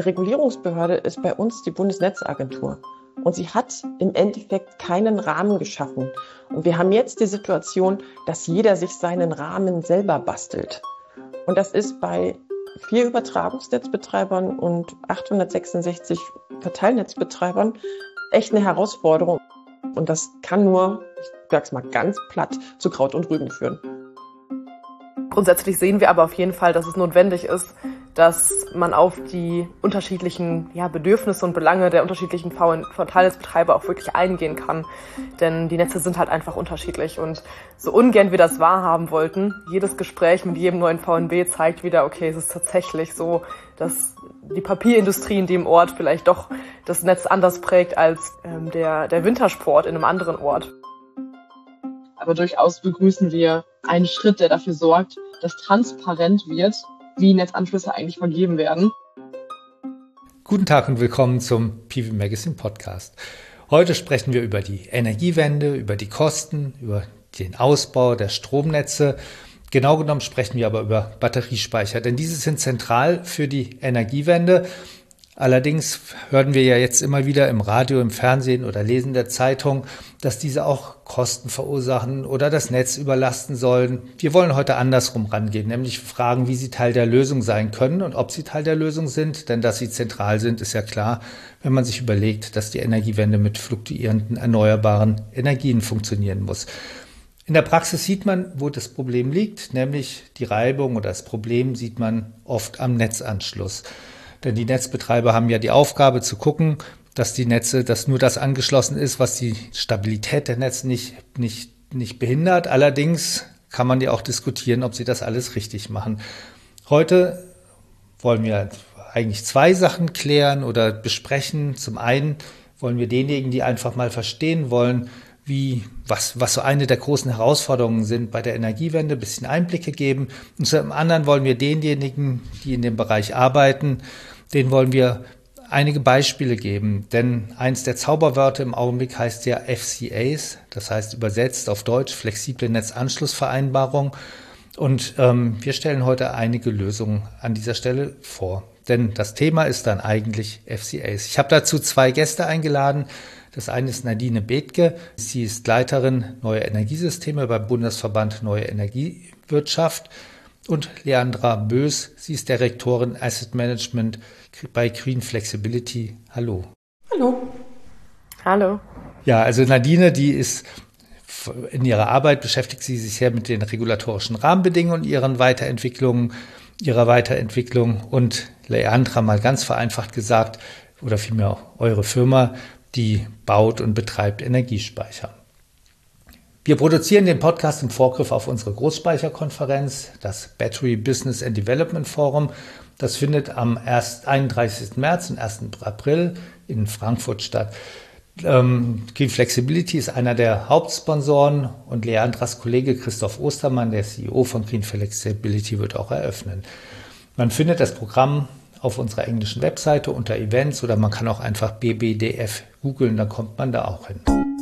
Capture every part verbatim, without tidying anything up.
Regulierungsbehörde ist bei uns die Bundesnetzagentur. Und sie hat im Endeffekt keinen Rahmen geschaffen. Und wir haben jetzt die Situation, dass jeder sich seinen Rahmen selber bastelt. Und das ist bei vier Übertragungsnetzbetreibern und achthundertsechsundsechzig Verteilnetzbetreibern echt eine Herausforderung. Und das kann nur, ich sag's mal ganz platt, zu Kraut und Rüben führen. Grundsätzlich sehen wir aber auf jeden Fall, dass es notwendig ist, dass man auf die unterschiedlichen ja, Bedürfnisse und Belange der unterschiedlichen Verteilnetzbetreiber auch wirklich eingehen kann. Denn die Netze sind halt einfach unterschiedlich. Und so ungern wir das wahrhaben wollten, jedes Gespräch mit jedem neuen V N B zeigt wieder, okay, es ist tatsächlich so, dass die Papierindustrie in dem Ort vielleicht doch das Netz anders prägt als ähm, der, der Wintersport in einem anderen Ort. Aber durchaus begrüßen wir einen Schritt, der dafür sorgt, dass transparent wird, wie Netzanschlüsse eigentlich vergeben werden. Guten Tag und willkommen zum P V Magazine Podcast. Heute sprechen wir über die Energiewende, über die Kosten, über den Ausbau der Stromnetze. Genau genommen sprechen wir aber über Batteriespeicher, denn diese sind zentral für die Energiewende. Allerdings hören wir ja jetzt immer wieder im Radio, im Fernsehen oder lesen in der Zeitung, dass diese auch Kosten verursachen oder das Netz überlasten sollen. Wir wollen heute andersrum rangehen, nämlich fragen, wie sie Teil der Lösung sein können und ob sie Teil der Lösung sind. Denn dass sie zentral sind, ist ja klar, wenn man sich überlegt, dass die Energiewende mit fluktuierenden erneuerbaren Energien funktionieren muss. In der Praxis sieht man, wo das Problem liegt, nämlich die Reibung oder das Problem sieht man oft am Netzanschluss. Denn die Netzbetreiber haben ja die Aufgabe zu gucken, dass die Netze, dass nur das angeschlossen ist, was die Stabilität der Netze nicht, nicht, nicht behindert. Allerdings kann man ja auch diskutieren, ob sie das alles richtig machen. Heute wollen wir eigentlich zwei Sachen klären oder besprechen. Zum einen wollen wir denjenigen, die einfach mal verstehen wollen, wie, was, was so eine der großen Herausforderungen sind bei der Energiewende, ein bisschen Einblicke geben. Und zum anderen wollen wir denjenigen, die in dem Bereich arbeiten, denen wollen wir einige Beispiele geben. Denn eins der Zauberwörter im Augenblick heißt ja F C As, das heißt übersetzt auf Deutsch flexible Netzanschlussvereinbarung. Und ähm, wir stellen heute einige Lösungen an dieser Stelle vor. Denn das Thema ist dann eigentlich F C As. Ich habe dazu zwei Gäste eingeladen. Das eine ist Nadine Bethke. Sie ist Leiterin Neue Energiesysteme beim Bundesverband Neue Energiewirtschaft. Und Leandra Bös, sie ist Direktorin Asset Management bei Green Flexibility. Hallo. Hallo. Hallo. Ja, also Nadine, die ist in ihrer Arbeit, beschäftigt sie sich sehr mit den regulatorischen Rahmenbedingungen, ihren Weiterentwicklungen, ihrer Weiterentwicklung. Und Leandra, mal ganz vereinfacht gesagt, oder vielmehr auch eure Firma, die baut und betreibt Energiespeicher. Wir produzieren den Podcast im Vorgriff auf unsere Großspeicherkonferenz, das Battery Business and Development Forum. Das findet am einunddreißigsten März und ersten April in Frankfurt statt. Ähm, Green Flexibility ist einer der Hauptsponsoren und Leandras Kollege Christoph Ostermann, der C E O von Green Flexibility, wird auch eröffnen. Man findet das Programm auf unserer englischen Webseite unter Events oder man kann auch einfach B B D F googeln, dann kommt man da auch hin.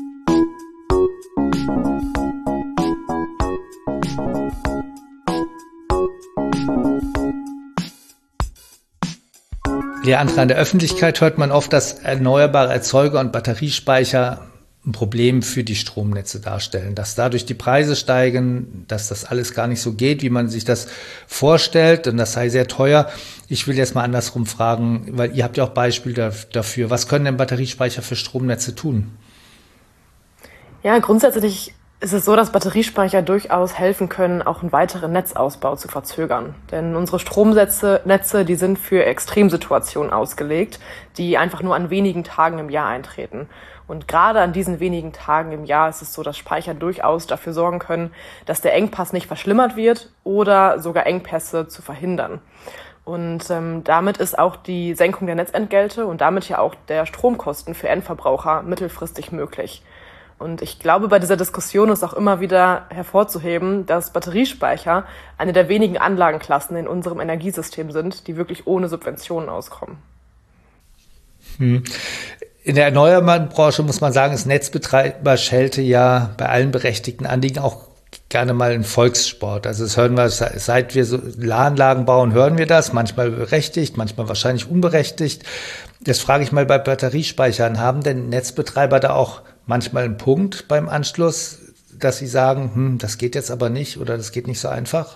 Leandra, in der Öffentlichkeit hört man oft, dass erneuerbare Erzeuger und Batteriespeicher ein Problem für die Stromnetze darstellen, dass dadurch die Preise steigen, dass das alles gar nicht so geht, wie man sich das vorstellt und das sei sehr teuer. Ich will jetzt mal andersrum fragen, weil ihr habt ja auch Beispiele dafür. Was können denn Batteriespeicher für Stromnetze tun? Ja, grundsätzlich ist es so, dass Batteriespeicher durchaus helfen können, auch einen weiteren Netzausbau zu verzögern. Denn unsere Stromnetze, Netze, die sind für Extremsituationen ausgelegt, die einfach nur an wenigen Tagen im Jahr eintreten. Und gerade an diesen wenigen Tagen im Jahr ist es so, dass Speicher durchaus dafür sorgen können, dass der Engpass nicht verschlimmert wird oder sogar Engpässe zu verhindern. Und ähm, damit ist auch die Senkung der Netzentgelte und damit ja auch der Stromkosten für Endverbraucher mittelfristig möglich. Und ich glaube, bei dieser Diskussion ist auch immer wieder hervorzuheben, dass Batteriespeicher eine der wenigen Anlagenklassen in unserem Energiesystem sind, die wirklich ohne Subventionen auskommen. Hm. In der erneuerbaren Branche muss man sagen, das Netzbetreiber schelte ja bei allen berechtigten Anliegen auch gerne mal ein Volkssport. Also das hören wir, seit wir so Anlagen bauen, hören wir das, manchmal berechtigt, manchmal wahrscheinlich unberechtigt. Das frage ich mal bei Batteriespeichern. Haben denn Netzbetreiber da auch manchmal einen Punkt beim Anschluss, dass sie sagen, hm, das geht jetzt aber nicht oder das geht nicht so einfach?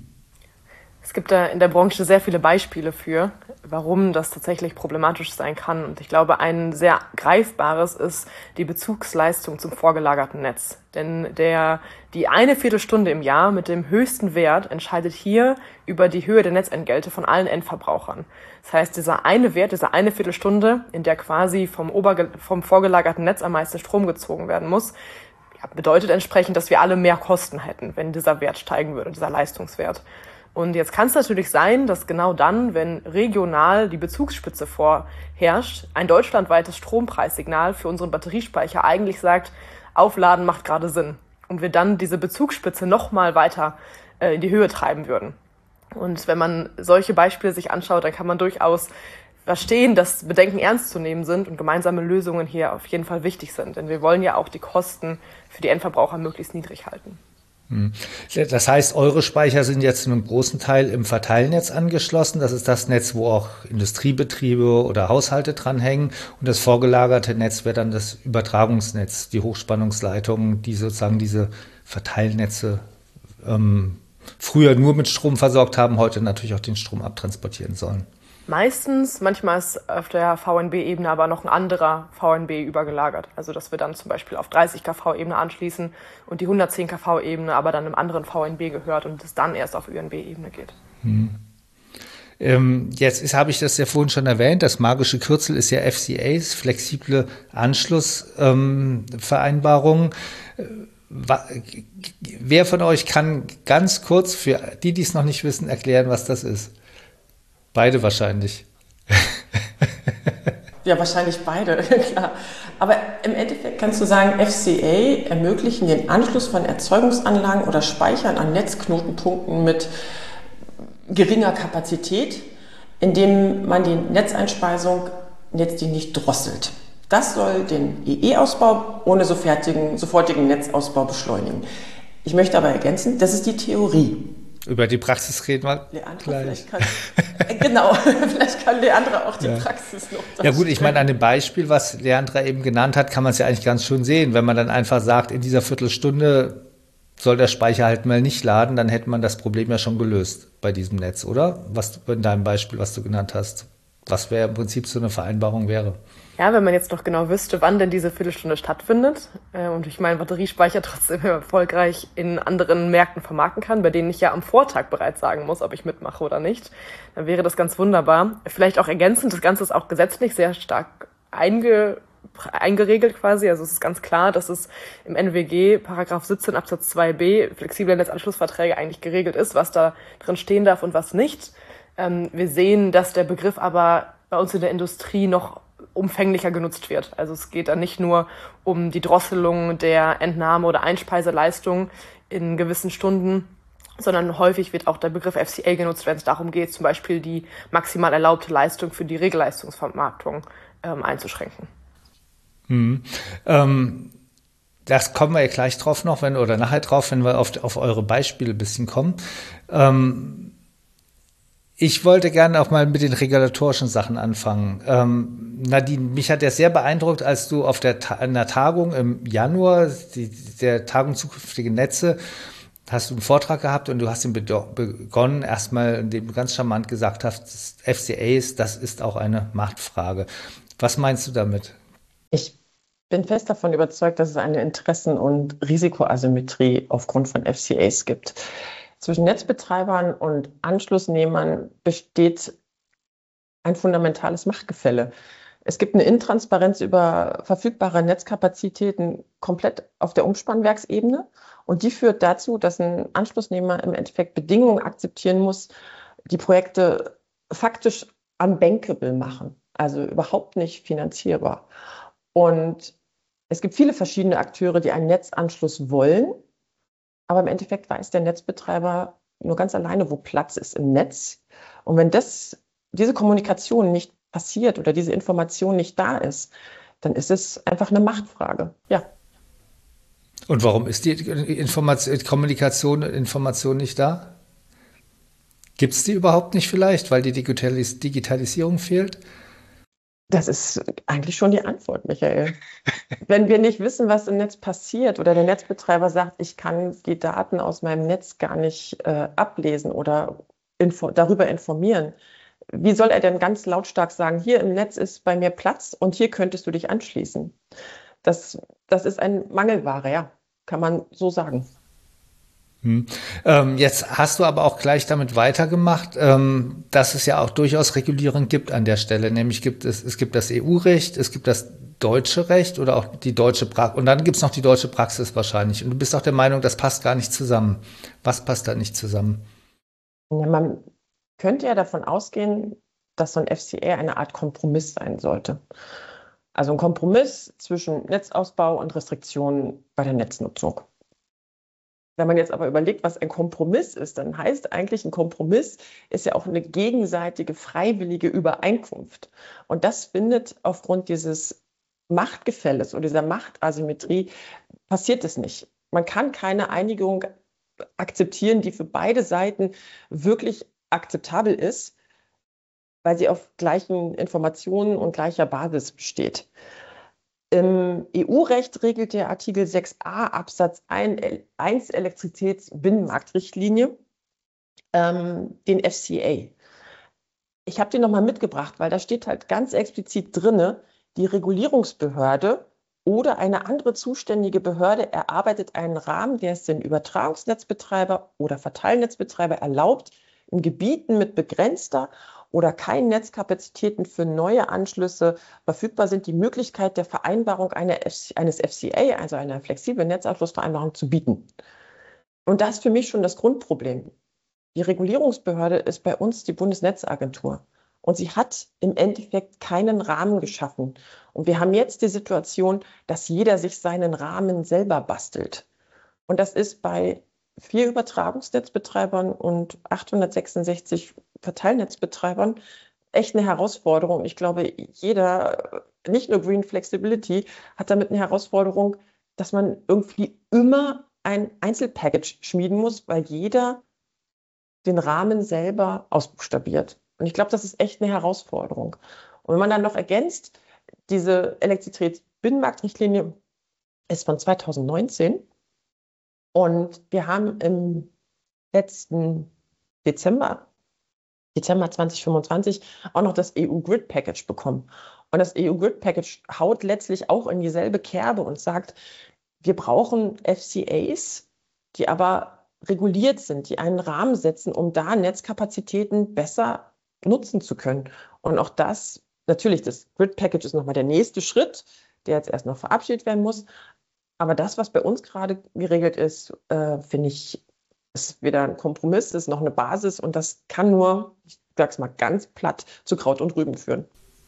Es gibt da in der Branche sehr viele Beispiele für, warum das tatsächlich problematisch sein kann. Und ich glaube, ein sehr greifbares ist die Bezugsleistung zum vorgelagerten Netz. Denn der, die eine Viertelstunde im Jahr mit dem höchsten Wert entscheidet hier über die Höhe der Netzentgelte von allen Endverbrauchern. Das heißt, dieser eine Wert, diese eine Viertelstunde, in der quasi vom, Oberge- vom vorgelagerten Netz am meisten Strom gezogen werden muss, ja, bedeutet entsprechend, dass wir alle mehr Kosten hätten, wenn dieser Wert steigen würde, dieser Leistungswert. Und jetzt kann es natürlich sein, dass genau dann, wenn regional die Bezugsspitze vorherrscht, ein deutschlandweites Strompreissignal für unseren Batteriespeicher eigentlich sagt, Aufladen macht gerade Sinn. Und wir dann diese Bezugsspitze nochmal weiter äh, in die Höhe treiben würden. Und wenn man solche Beispiele sich anschaut, dann kann man durchaus verstehen, dass Bedenken ernst zu nehmen sind und gemeinsame Lösungen hier auf jeden Fall wichtig sind. Denn wir wollen ja auch die Kosten für die Endverbraucher möglichst niedrig halten. Das heißt, eure Speicher sind jetzt zu einem großen Teil im Verteilnetz angeschlossen. Das ist das Netz, wo auch Industriebetriebe oder Haushalte dranhängen. Und das vorgelagerte Netz wäre dann das Übertragungsnetz, die Hochspannungsleitungen, die sozusagen diese Verteilnetze ähm, früher nur mit Strom versorgt haben, heute natürlich auch den Strom abtransportieren sollen. Meistens, manchmal ist auf der V N B-Ebene aber noch ein anderer V N B übergelagert. Also dass wir dann zum Beispiel auf dreißig Kilovolt-Ebene anschließen und die hundertzehn Kilovolt-Ebene aber dann einem anderen V N B gehört und es dann erst auf Ü N B-Ebene geht. Hm. Ähm, jetzt habe ich das ja vorhin schon erwähnt, das magische Kürzel ist ja F C As, flexible Anschlussvereinbarungen. Ähm, Wer von euch kann ganz kurz für die, die es noch nicht wissen, erklären, was das ist? Beide wahrscheinlich. Ja, wahrscheinlich beide, klar. Aber im Endeffekt kannst du sagen, F C A ermöglichen den Anschluss von Erzeugungsanlagen oder Speichern an Netzknotenpunkten mit geringer Kapazität, indem man die Netzeinspeisung letztlich nicht drosselt. Das soll den E E-Ausbau ohne sofortigen, sofortigen Netzausbau beschleunigen. Ich möchte aber ergänzen, das ist die Theorie. Über die Praxis reden wir Leandra, gleich. Vielleicht kann, äh, genau, vielleicht kann Leandra auch die ja. Praxis noch darstellen. Ja gut, ich meine, an dem Beispiel, was Leandra eben genannt hat, kann man es ja eigentlich ganz schön sehen. Wenn man dann einfach sagt, in dieser Viertelstunde soll der Speicher halt mal nicht laden, dann hätte man das Problem ja schon gelöst bei diesem Netz, oder? Was in deinem Beispiel, was du genannt hast, was wäre im Prinzip so eine Vereinbarung wäre. Ja, wenn man jetzt noch genau wüsste, wann denn diese Viertelstunde stattfindet äh, und ich meinen Batteriespeicher trotzdem erfolgreich in anderen Märkten vermarkten kann, bei denen ich ja am Vortag bereits sagen muss, ob ich mitmache oder nicht, dann wäre das ganz wunderbar. Vielleicht auch ergänzend, das Ganze ist auch gesetzlich sehr stark einge, eingeregelt quasi. Also es ist ganz klar, dass es im N W G Paragraph siebzehn Absatz zwei b flexible Netzanschlussverträge eigentlich geregelt ist, was da drin stehen darf und was nicht. Ähm, wir sehen, dass der Begriff aber bei uns in der Industrie noch umfänglicher genutzt wird. Also es geht dann nicht nur um die Drosselung der Entnahme- oder Einspeiseleistung in gewissen Stunden, sondern häufig wird auch der Begriff F C A genutzt, wenn es darum geht, zum Beispiel die maximal erlaubte Leistung für die Regelleistungsvermarktung ähm, einzuschränken. Hm. Ähm, das kommen wir ja gleich drauf noch, wenn oder nachher drauf, wenn wir auf, auf eure Beispiele ein bisschen kommen. Ähm, Ich wollte gerne auch mal mit den regulatorischen Sachen anfangen. Ähm, Nadine, mich hat ja sehr beeindruckt, als du auf der Ta- einer Tagung im Januar, die, der Tagung zukünftige Netze, hast du einen Vortrag gehabt und du hast ihn bedo- begonnen, erstmal, indem du ganz charmant gesagt hast, F C As, das ist auch eine Machtfrage. Was meinst du damit? Ich bin fest davon überzeugt, dass es eine Interessen- und Risikoasymmetrie aufgrund von F C As gibt. Zwischen Netzbetreibern und Anschlussnehmern besteht ein fundamentales Machtgefälle. Es gibt eine Intransparenz über verfügbare Netzkapazitäten komplett auf der Umspannwerksebene und die führt dazu, dass ein Anschlussnehmer im Endeffekt Bedingungen akzeptieren muss, die Projekte faktisch unbankable machen, also überhaupt nicht finanzierbar. Und es gibt viele verschiedene Akteure, die einen Netzanschluss wollen. Aber im Endeffekt weiß der Netzbetreiber nur ganz alleine, wo Platz ist im Netz. Und wenn das, diese Kommunikation nicht passiert oder diese Information nicht da ist, dann ist es einfach eine Machtfrage. Ja. Und warum ist die Information, Kommunikation und Information nicht da? Gibt es die überhaupt nicht vielleicht, weil die Digitalis- Digitalisierung fehlt? Das ist eigentlich schon die Antwort, Michael. Wenn wir nicht wissen, was im Netz passiert oder der Netzbetreiber sagt, ich kann die Daten aus meinem Netz gar nicht äh, ablesen oder info- darüber informieren, wie soll er denn ganz lautstark sagen, hier im Netz ist bei mir Platz und hier könntest du dich anschließen? Das, das ist ein Mangelware, ja, kann man so sagen. Hm. Ähm, jetzt hast du aber auch gleich damit weitergemacht, ähm, dass es ja auch durchaus Regulierung gibt an der Stelle. Nämlich gibt es, es gibt das E U-Recht, es gibt das deutsche Recht oder auch die deutsche Praxis. Und dann gibt es noch die deutsche Praxis wahrscheinlich. Und du bist auch der Meinung, das passt gar nicht zusammen. Was passt da nicht zusammen? Ja, man könnte ja davon ausgehen, dass so ein F C A eine Art Kompromiss sein sollte. Also ein Kompromiss zwischen Netzausbau und Restriktionen bei der Netznutzung. Wenn man jetzt aber überlegt, was ein Kompromiss ist, dann heißt eigentlich, ein Kompromiss ist ja auch eine gegenseitige freiwillige Übereinkunft. Und das findet aufgrund dieses Machtgefälles oder dieser Machtasymmetrie passiert es nicht. Man kann keine Einigung akzeptieren, die für beide Seiten wirklich akzeptabel ist, weil sie auf gleichen Informationen und gleicher Basis besteht. Im E U-Recht regelt der Artikel sechs a Absatz eins Elektrizitätsbinnenmarktrichtlinie ähm, den F C A. Ich habe den nochmal mitgebracht, weil da steht halt ganz explizit drinne, die Regulierungsbehörde oder eine andere zuständige Behörde erarbeitet einen Rahmen, der es den Übertragungsnetzbetreiber oder Verteilnetzbetreiber erlaubt, in Gebieten mit begrenzter oder keinen Netzkapazitäten für neue Anschlüsse verfügbar sind, die Möglichkeit der Vereinbarung einer F C, eines F C A, also einer flexiblen Netzanschlussvereinbarung, zu bieten. Und das ist für mich schon das Grundproblem. Die Regulierungsbehörde ist bei uns die Bundesnetzagentur. Und sie hat im Endeffekt keinen Rahmen geschaffen. Und wir haben jetzt die Situation, dass jeder sich seinen Rahmen selber bastelt. Und das ist bei vier Übertragungsnetzbetreibern und achthundertsechsundsechzig Verteilnetzbetreibern echt eine Herausforderung. Ich glaube, jeder, nicht nur Green Flexibility, hat damit eine Herausforderung, dass man irgendwie immer ein Einzelpackage schmieden muss, weil jeder den Rahmen selber ausbuchstabiert. Und ich glaube, das ist echt eine Herausforderung. Und wenn man dann noch ergänzt, diese Elektrizitätsbinnenmarktrichtlinie ist von zweitausendneunzehn und wir haben im letzten Dezember, Dezember zweitausendfünfundzwanzig, auch noch das E U-Grid-Package bekommen. Und das E U-Grid-Package haut letztlich auch in dieselbe Kerbe und sagt, wir brauchen F C As, die aber reguliert sind, die einen Rahmen setzen, um da Netzkapazitäten besser nutzen zu können. Und auch das, natürlich, das Grid-Package ist nochmal der nächste Schritt, der jetzt erst noch verabschiedet werden muss. Aber das, was bei uns gerade geregelt ist, äh, finde ich, ist weder ein Kompromiss, ist noch eine Basis und das kann nur, ich sage es mal ganz platt, zu Kraut und Rüben führen.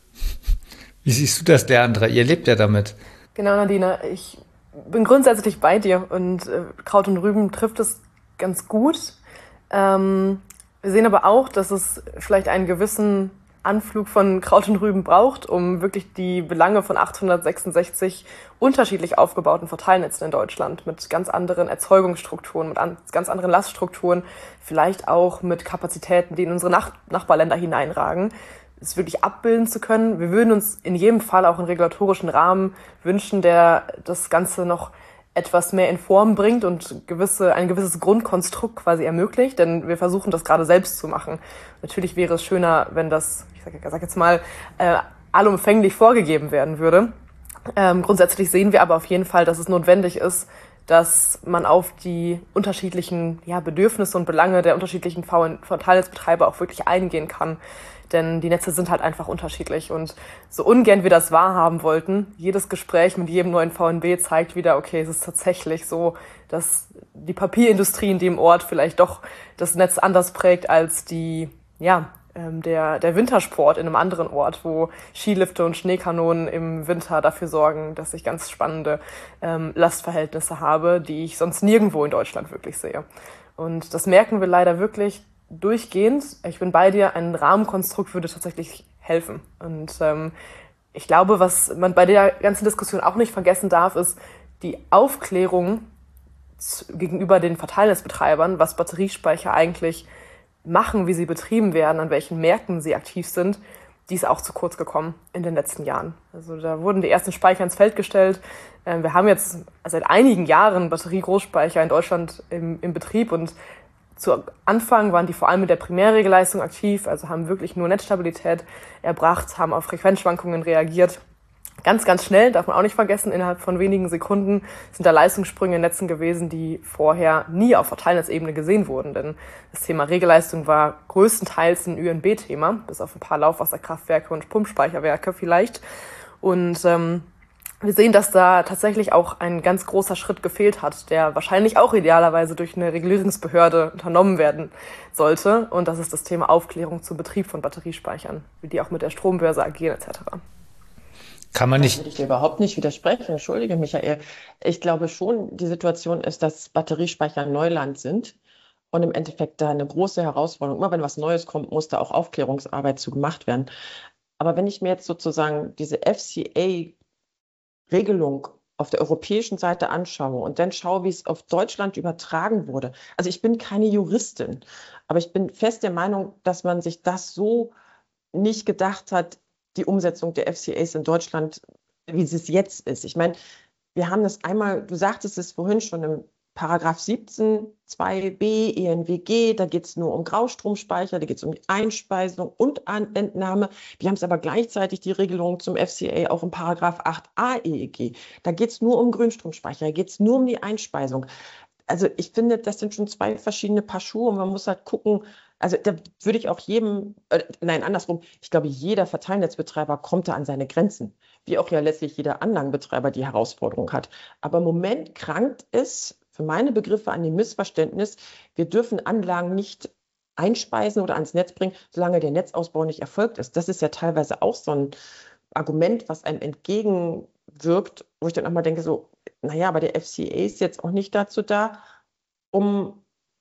Wie siehst du das, Leandra? Ihr lebt ja damit. Genau, Nadine. Ich bin grundsätzlich bei dir und äh, Kraut und Rüben trifft es ganz gut. Ähm, wir sehen aber auch, dass es vielleicht einen gewissen Anflug von Kraut und Rüben braucht, um wirklich die Belange von achthundertsechsundsechzig unterschiedlich aufgebauten Verteilnetzen in Deutschland mit ganz anderen Erzeugungsstrukturen, mit an, ganz anderen Laststrukturen, vielleicht auch mit Kapazitäten, die in unsere Nach- Nachbarländer hineinragen, es wirklich abbilden zu können. Wir würden uns in jedem Fall auch einen regulatorischen Rahmen wünschen, der das Ganze noch etwas mehr in Form bringt und gewisse, ein gewisses Grundkonstrukt quasi ermöglicht, denn wir versuchen das gerade selbst zu machen. Natürlich wäre es schöner, wenn das, ich sage sag jetzt mal, äh, allumfänglich vorgegeben werden würde. Ähm, grundsätzlich sehen wir aber auf jeden Fall, dass es notwendig ist, dass man auf die unterschiedlichen ja, Bedürfnisse und Belange der unterschiedlichen Verteilnetzbetreiber auch wirklich eingehen kann. Denn die Netze sind halt einfach unterschiedlich und so ungern wir das wahrhaben wollten, jedes Gespräch mit jedem neuen V N B zeigt wieder, okay, es ist tatsächlich so, dass die Papierindustrie in dem Ort vielleicht doch das Netz anders prägt als die, ja, ähm, der, der Wintersport in einem anderen Ort, wo Skilifte und Schneekanonen im Winter dafür sorgen, dass ich ganz spannende ähm, Lastverhältnisse habe, die ich sonst nirgendwo in Deutschland wirklich sehe. Und das merken wir leider wirklich durchgehend. Ich bin bei dir, ein Rahmenkonstrukt würde tatsächlich helfen. Und ähm, ich glaube, was man bei der ganzen Diskussion auch nicht vergessen darf, ist die Aufklärung gegenüber den Verteilnetzbetreibern, was Batteriespeicher eigentlich machen, wie sie betrieben werden, an welchen Märkten sie aktiv sind, die ist auch zu kurz gekommen in den letzten Jahren. Also da wurden die ersten Speicher ins Feld gestellt. Wir haben jetzt seit einigen Jahren Batteriegroßspeicher in Deutschland im, im Betrieb und zu Anfang waren die vor allem mit der Primärregelleistung aktiv, also haben wirklich nur Netzstabilität erbracht, haben auf Frequenzschwankungen reagiert. Ganz, ganz schnell, darf man auch nicht vergessen, innerhalb von wenigen Sekunden sind da Leistungssprünge in Netzen gewesen, die vorher nie auf Verteilnetzebene gesehen wurden. Denn das Thema Regelleistung war größtenteils ein Ü N B-Thema, bis auf ein paar Laufwasserkraftwerke und Pumpspeicherwerke vielleicht. Und ähm, wir sehen, dass da tatsächlich auch ein ganz großer Schritt gefehlt hat, der wahrscheinlich auch idealerweise durch eine Regulierungsbehörde unternommen werden sollte. Und das ist das Thema Aufklärung zum Betrieb von Batteriespeichern, wie die auch mit der Strombörse agieren et cetera. Kann man nicht. Da würde ich dir überhaupt nicht widersprechen. Entschuldige, Michael. Ich glaube schon, die Situation ist, dass Batteriespeicher Neuland sind und im Endeffekt da eine große Herausforderung. Immer wenn was Neues kommt, muss da auch Aufklärungsarbeit zu gemacht werden. Aber wenn ich mir jetzt sozusagen diese F C A-Regelung auf der europäischen Seite anschaue und dann schaue, wie es auf Deutschland übertragen wurde. Also ich bin keine Juristin, aber ich bin fest der Meinung, dass man sich das so nicht gedacht hat, die Umsetzung der F C As in Deutschland, wie es jetzt ist. Ich meine, wir haben das einmal, du sagtest es vorhin schon im Paragraph siebzehn zwei b E N W G, da geht es nur um Graustromspeicher, da geht es um die Einspeisung und Entnahme. Wir haben es aber gleichzeitig die Regelung zum F C A auch im Paragraph acht a E E G. Da geht es nur um Grünstromspeicher, da geht es nur um die Einspeisung. Also ich finde, das sind schon zwei verschiedene Paar Schuhe und man muss halt gucken, also da würde ich auch jedem, äh, nein, andersrum, ich glaube, jeder Verteilnetzbetreiber kommt da an seine Grenzen, wie auch ja letztlich jeder Anlagenbetreiber die Herausforderung hat. Aber im Moment krankt es für meine Begriffe an dem Missverständnis, wir dürfen Anlagen nicht einspeisen oder ans Netz bringen, solange der Netzausbau nicht erfolgt ist. Das ist ja teilweise auch so ein Argument, was einem entgegenwirkt, wo ich dann auch mal denke, so, naja, aber der F C A ist jetzt auch nicht dazu da, um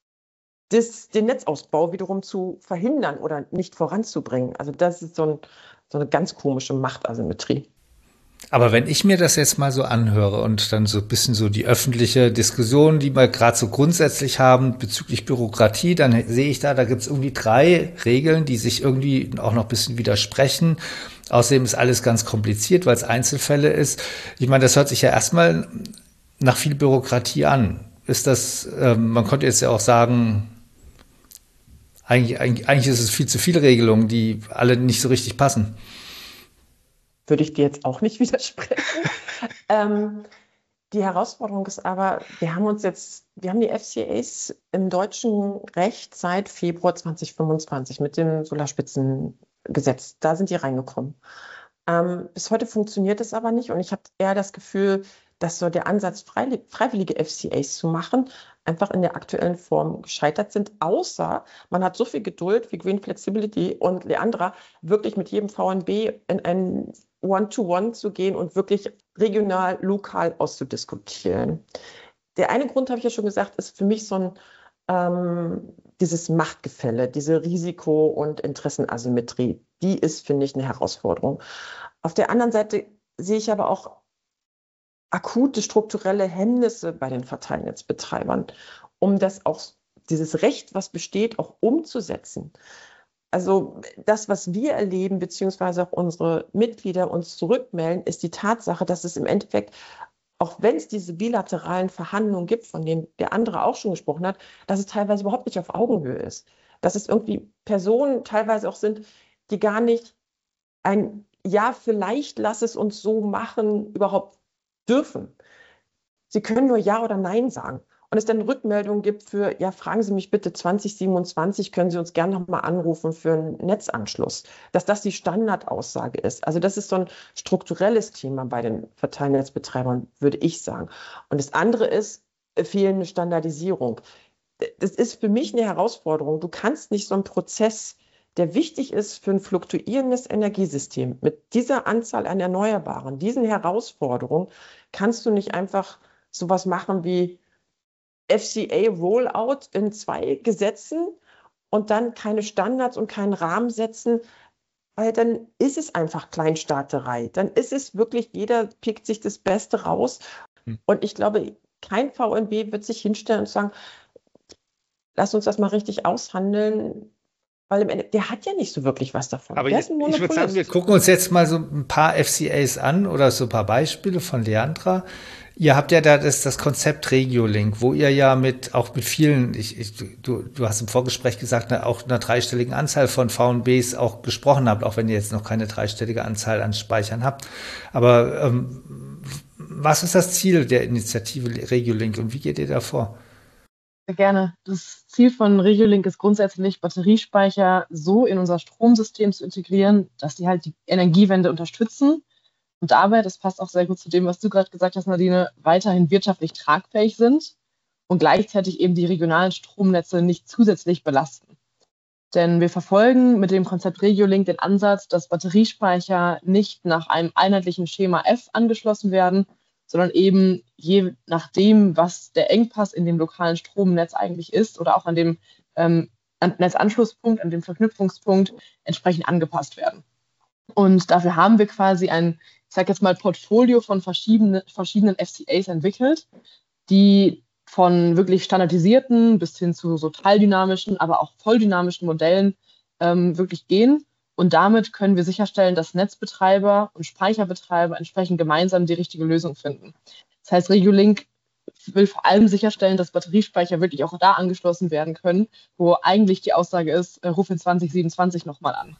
das, den Netzausbau wiederum zu verhindern oder nicht voranzubringen. Also das ist so, ein, so eine ganz komische Machtasymmetrie. Aber wenn ich mir das jetzt mal so anhöre und dann so ein bisschen so die öffentliche Diskussion, die wir gerade so grundsätzlich haben bezüglich Bürokratie, dann sehe ich da, da gibt es irgendwie drei Regeln, die sich irgendwie auch noch ein bisschen widersprechen. Außerdem ist alles ganz kompliziert, weil es Einzelfälle ist. Ich meine, das hört sich ja erstmal nach viel Bürokratie an. Ist das, ähm, man könnte jetzt ja auch sagen, eigentlich, eigentlich, eigentlich ist es viel zu viele Regelungen, die alle nicht so richtig passen. Würde ich dir jetzt auch nicht widersprechen. ähm, die Herausforderung ist aber, wir haben uns jetzt, wir haben die F C As im deutschen Recht seit Februar zwanzig fünfundzwanzig mit dem Solarspitzengesetz. Da sind die reingekommen. Ähm, bis heute funktioniert es aber nicht und ich habe eher das Gefühl, dass so der Ansatz, freiwillige F C As zu machen, einfach in der aktuellen Form gescheitert sind, außer man hat so viel Geduld wie Green Flexibility und Leandra, wirklich mit jedem V N B in ein One-to-One zu gehen und wirklich regional, lokal auszudiskutieren. Der eine Grund, habe ich ja schon gesagt, ist für mich so ein ähm, dieses Machtgefälle, diese Risiko- und Interessenasymmetrie. Die ist, finde ich, eine Herausforderung. Auf der anderen Seite sehe ich aber auch akute strukturelle Hemmnisse bei den Verteilnetzbetreibern, um das auch, dieses Recht, was besteht, auch umzusetzen. Also das, was wir erleben, beziehungsweise auch unsere Mitglieder uns zurückmelden, ist die Tatsache, dass es im Endeffekt, auch wenn es diese bilateralen Verhandlungen gibt, von denen der andere auch schon gesprochen hat, dass es teilweise überhaupt nicht auf Augenhöhe ist. Dass es irgendwie Personen teilweise auch sind, die gar nicht ein Ja, vielleicht lass es uns so machen, überhaupt dürfen. Sie können nur Ja oder Nein sagen. Und es dann Rückmeldungen gibt für, ja, fragen Sie mich bitte zwanzig siebenundzwanzig, können Sie uns gerne nochmal anrufen für einen Netzanschluss. Dass das die Standardaussage ist. Also das ist so ein strukturelles Thema bei den Verteilnetzbetreibern, würde ich sagen. Und das andere ist fehlende Standardisierung. Das ist für mich eine Herausforderung. Du kannst nicht so einen Prozess, der wichtig ist für ein fluktuierendes Energiesystem, mit dieser Anzahl an Erneuerbaren, diesen Herausforderungen, kannst du nicht einfach sowas machen wie F C A-Rollout in zwei Gesetzen und dann keine Standards und keinen Rahmen setzen, weil dann ist es einfach Kleinstaaterei. Dann ist es wirklich, jeder pickt sich das Beste raus. Hm. Und ich glaube, kein V N B wird sich hinstellen und sagen, lass uns das mal richtig aushandeln, weil im Ende, der hat ja nicht so wirklich was davon. Aber der jetzt, ist ein ich würde sagen, wir Monopolist. gucken uns jetzt mal so ein paar F C As an oder so ein paar Beispiele von Leandra. Ihr habt ja da das, das Konzept Regiolink, wo ihr ja mit auch mit vielen, ich, ich, du, du hast im Vorgespräch gesagt, ne, auch einer dreistelligen Anzahl von V N Bs auch gesprochen habt, auch wenn ihr jetzt noch keine dreistellige Anzahl an Speichern habt. Aber ähm, was ist das Ziel der Initiative Regiolink und wie geht ihr da vor? Sehr gerne. Das Ziel von Regiolink ist grundsätzlich, Batteriespeicher so in unser Stromsystem zu integrieren, dass sie halt die Energiewende unterstützen und dabei, das passt auch sehr gut zu dem, was du gerade gesagt hast, Nadine, weiterhin wirtschaftlich tragfähig sind und gleichzeitig eben die regionalen Stromnetze nicht zusätzlich belasten. Denn wir verfolgen mit dem Konzept Regiolink den Ansatz, dass Batteriespeicher nicht nach einem einheitlichen Schema F angeschlossen werden, sondern eben je nachdem, was der Engpass in dem lokalen Stromnetz eigentlich ist oder auch an dem ähm, Netzanschlusspunkt, an dem Verknüpfungspunkt entsprechend angepasst werden. Und dafür haben wir quasi ein, ich sage jetzt mal, Portfolio von verschiedenen, verschiedenen F C As entwickelt, die von wirklich standardisierten bis hin zu so teildynamischen, aber auch volldynamischen Modellen ähm, wirklich gehen. Und damit können wir sicherstellen, dass Netzbetreiber und Speicherbetreiber entsprechend gemeinsam die richtige Lösung finden. Das heißt, Regiolink will vor allem sicherstellen, dass Batteriespeicher wirklich auch da angeschlossen werden können, wo eigentlich die Aussage ist, äh, ruf in zwanzig siebenundzwanzig nochmal an.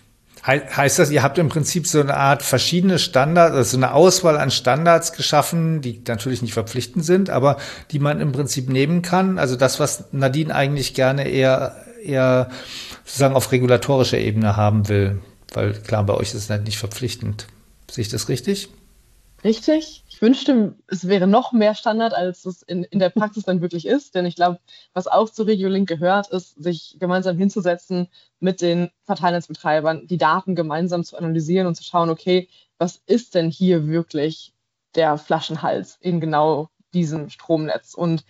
Heißt das, ihr habt im Prinzip so eine Art verschiedene Standards, also eine Auswahl an Standards geschaffen, die natürlich nicht verpflichtend sind, aber die man im Prinzip nehmen kann? Also das, was Nadine eigentlich gerne eher, eher sozusagen auf regulatorischer Ebene haben will, weil klar, bei euch ist es halt nicht verpflichtend. Sehe ich das richtig? Richtig. Ich wünschte, es wäre noch mehr Standard, als es in, in der Praxis dann wirklich ist. Denn ich glaube, was auch zu Regiolink gehört, ist, sich gemeinsam hinzusetzen mit den Verteilnetzbetreibern, die Daten gemeinsam zu analysieren und zu schauen, okay, was ist denn hier wirklich der Flaschenhals in genau diesem Stromnetz? Und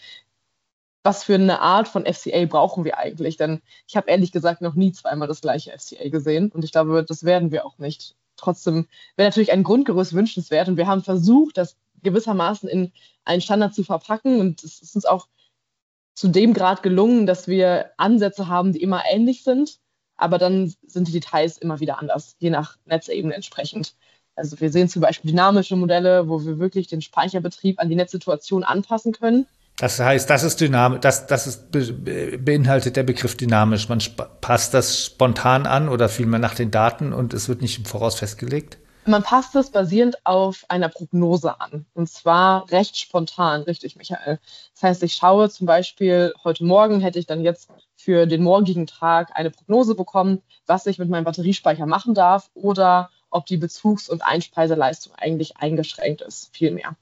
was für eine Art von F C A brauchen wir eigentlich? Denn ich habe ehrlich gesagt noch nie zweimal das gleiche F C A gesehen. Und ich glaube, das werden wir auch nicht. Trotzdem wäre natürlich ein Grundgerüst wünschenswert und wir haben versucht, das gewissermaßen in einen Standard zu verpacken und es ist uns auch zu dem Grad gelungen, dass wir Ansätze haben, die immer ähnlich sind, aber dann sind die Details immer wieder anders, je nach Netzebene entsprechend. Also wir sehen zum Beispiel dynamische Modelle, wo wir wirklich den Speicherbetrieb an die Netzsituation anpassen können. Das heißt, das ist dynamisch, das, das ist be, beinhaltet der Begriff dynamisch. Man sp- passt das spontan an oder vielmehr nach den Daten und es wird nicht im Voraus festgelegt? Man passt es basierend auf einer Prognose an. Und zwar recht spontan, richtig, Michael. Das heißt, ich schaue zum Beispiel, heute Morgen hätte ich dann jetzt für den morgigen Tag eine Prognose bekommen, was ich mit meinem Batteriespeicher machen darf oder ob die Bezugs- und Einspeiseleistung eigentlich eingeschränkt ist, vielmehr.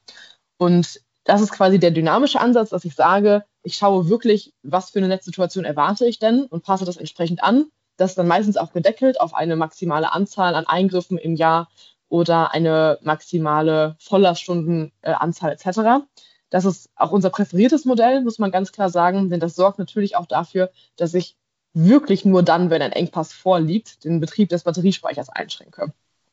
Und das ist quasi der dynamische Ansatz, dass ich sage, ich schaue wirklich, was für eine Netzsituation erwarte ich denn und passe das entsprechend an. Das ist dann meistens auch gedeckelt auf eine maximale Anzahl an Eingriffen im Jahr oder eine maximale Vollaststundenanzahl et cetera. Das ist auch unser präferiertes Modell, muss man ganz klar sagen, denn das sorgt natürlich auch dafür, dass ich wirklich nur dann, wenn ein Engpass vorliegt, den Betrieb des Batteriespeichers einschränke.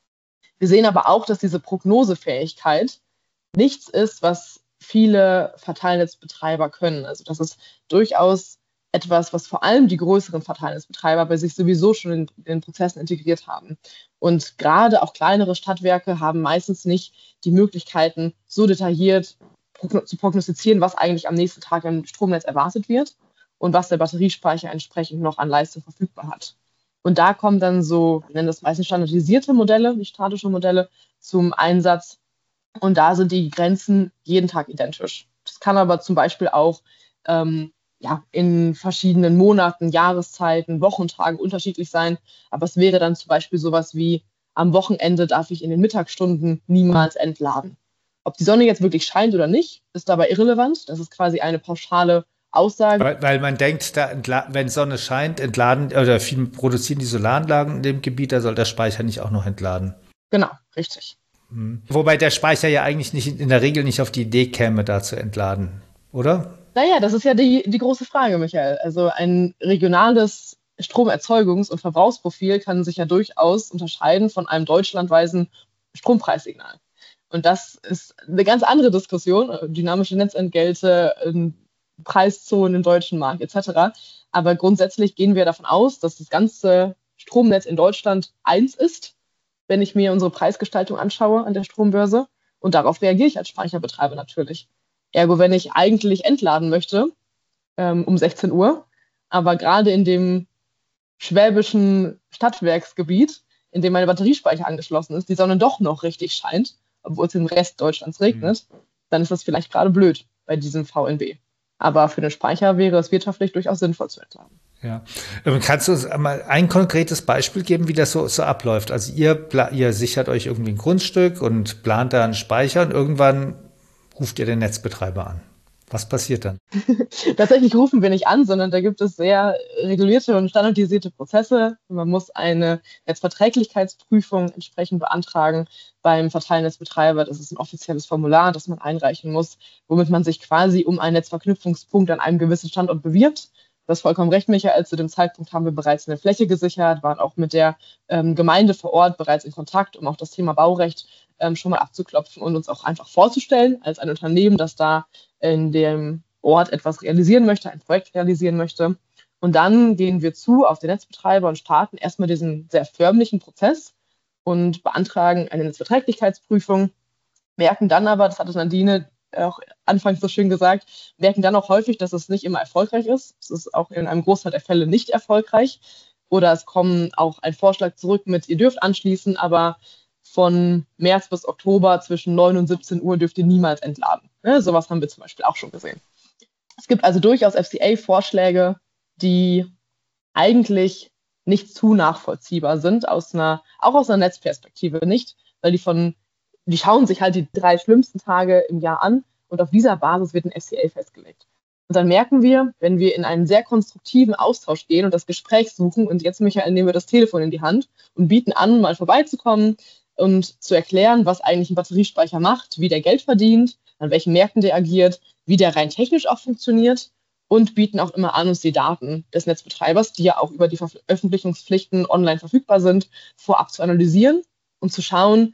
Wir sehen aber auch, dass diese Prognosefähigkeit nichts ist, was viele Verteilnetzbetreiber können. Also das ist durchaus etwas, was vor allem die größeren Verteilnetzbetreiber bei sich sowieso schon in, in den Prozessen integriert haben. Und gerade auch kleinere Stadtwerke haben meistens nicht die Möglichkeiten, so detailliert progno- zu prognostizieren, was eigentlich am nächsten Tag im Stromnetz erwartet wird und was der Batteriespeicher entsprechend noch an Leistung verfügbar hat. Und da kommen dann so, wir nennen das meistens standardisierte Modelle, nicht statische Modelle, zum Einsatz. Und da sind die Grenzen jeden Tag identisch. Das kann aber zum Beispiel auch ähm, ja, in verschiedenen Monaten, Jahreszeiten, Wochentagen unterschiedlich sein. Aber es wäre dann zum Beispiel sowas wie, am Wochenende darf ich in den Mittagsstunden niemals entladen. Ob die Sonne jetzt wirklich scheint oder nicht, ist dabei irrelevant. Das ist quasi eine pauschale Aussage. Weil, weil man denkt, da entla- wenn Sonne scheint, entladen oder viel produzieren die Solaranlagen in dem Gebiet, da soll der Speicher nicht auch noch entladen. Genau, richtig. Wobei der Speicher ja eigentlich nicht in der Regel nicht auf die Idee käme, da zu entladen, oder? Naja, das ist ja die, die große Frage, Michael. Also ein regionales Stromerzeugungs- und Verbrauchsprofil kann sich ja durchaus unterscheiden von einem deutschlandweiten Strompreissignal. Und das ist eine ganz andere Diskussion, dynamische Netzentgelte, Preiszonen im deutschen Markt et cetera. Aber grundsätzlich gehen wir davon aus, dass das ganze Stromnetz in Deutschland eins ist, wenn ich mir unsere Preisgestaltung anschaue an der Strombörse. Und darauf reagiere ich als Speicherbetreiber natürlich. Ergo, wenn ich eigentlich entladen möchte ähm, um sechzehn Uhr, aber gerade in dem schwäbischen Stadtwerksgebiet, in dem meine Batteriespeicher angeschlossen ist, die Sonne doch noch richtig scheint, obwohl es im Rest Deutschlands regnet, mhm. dann ist das vielleicht gerade blöd bei diesem V N B. Aber für den Speicher wäre es wirtschaftlich durchaus sinnvoll zu entladen. Ja. Kannst du uns mal ein konkretes Beispiel geben, wie das so, so abläuft? Also ihr, ihr sichert euch irgendwie ein Grundstück und plant da einen Speicher und irgendwann ruft ihr den Netzbetreiber an. Was passiert dann? Tatsächlich rufen wir nicht an, sondern da gibt es sehr regulierte und standardisierte Prozesse. Man muss eine Netzverträglichkeitsprüfung entsprechend beantragen beim Verteilnetzbetreiber. Das ist ein offizielles Formular, das man einreichen muss, womit man sich quasi um einen Netzverknüpfungspunkt an einem gewissen Standort bewirbt. Du hast vollkommen recht, Michael. Zu dem Zeitpunkt haben wir bereits eine Fläche gesichert, waren auch mit der ähm, Gemeinde vor Ort bereits in Kontakt, um auch das Thema Baurecht ähm, schon mal abzuklopfen und uns auch einfach vorzustellen als ein Unternehmen, das da in dem Ort etwas realisieren möchte, ein Projekt realisieren möchte. Und dann gehen wir zu auf den Netzbetreiber und starten erstmal diesen sehr förmlichen Prozess und beantragen eine Netzverträglichkeitsprüfung, merken dann aber, das hatte Nadine auch anfangs so schön gesagt, merken dann auch häufig, dass es nicht immer erfolgreich ist. Es ist auch in einem Großteil der Fälle nicht erfolgreich. Oder es kommt auch ein Vorschlag zurück mit, ihr dürft anschließen, aber von März bis Oktober zwischen neun und siebzehn Uhr dürft ihr niemals entladen. Ja, sowas haben wir zum Beispiel auch schon gesehen. Es gibt also durchaus F C A-Vorschläge, die eigentlich nicht zu nachvollziehbar sind, aus einer, auch aus einer Netzperspektive nicht, weil die von Die schauen sich halt die drei schlimmsten Tage im Jahr an und auf dieser Basis wird ein F C A festgelegt. Und dann merken wir, wenn wir in einen sehr konstruktiven Austausch gehen und das Gespräch suchen, und jetzt, Michael, nehmen wir das Telefon in die Hand und bieten an, mal vorbeizukommen und zu erklären, was eigentlich ein Batteriespeicher macht, wie der Geld verdient, an welchen Märkten der agiert, wie der rein technisch auch funktioniert, und bieten auch immer an, uns die Daten des Netzbetreibers, die ja auch über die Veröffentlichungspflichten online verfügbar sind, vorab zu analysieren und zu schauen,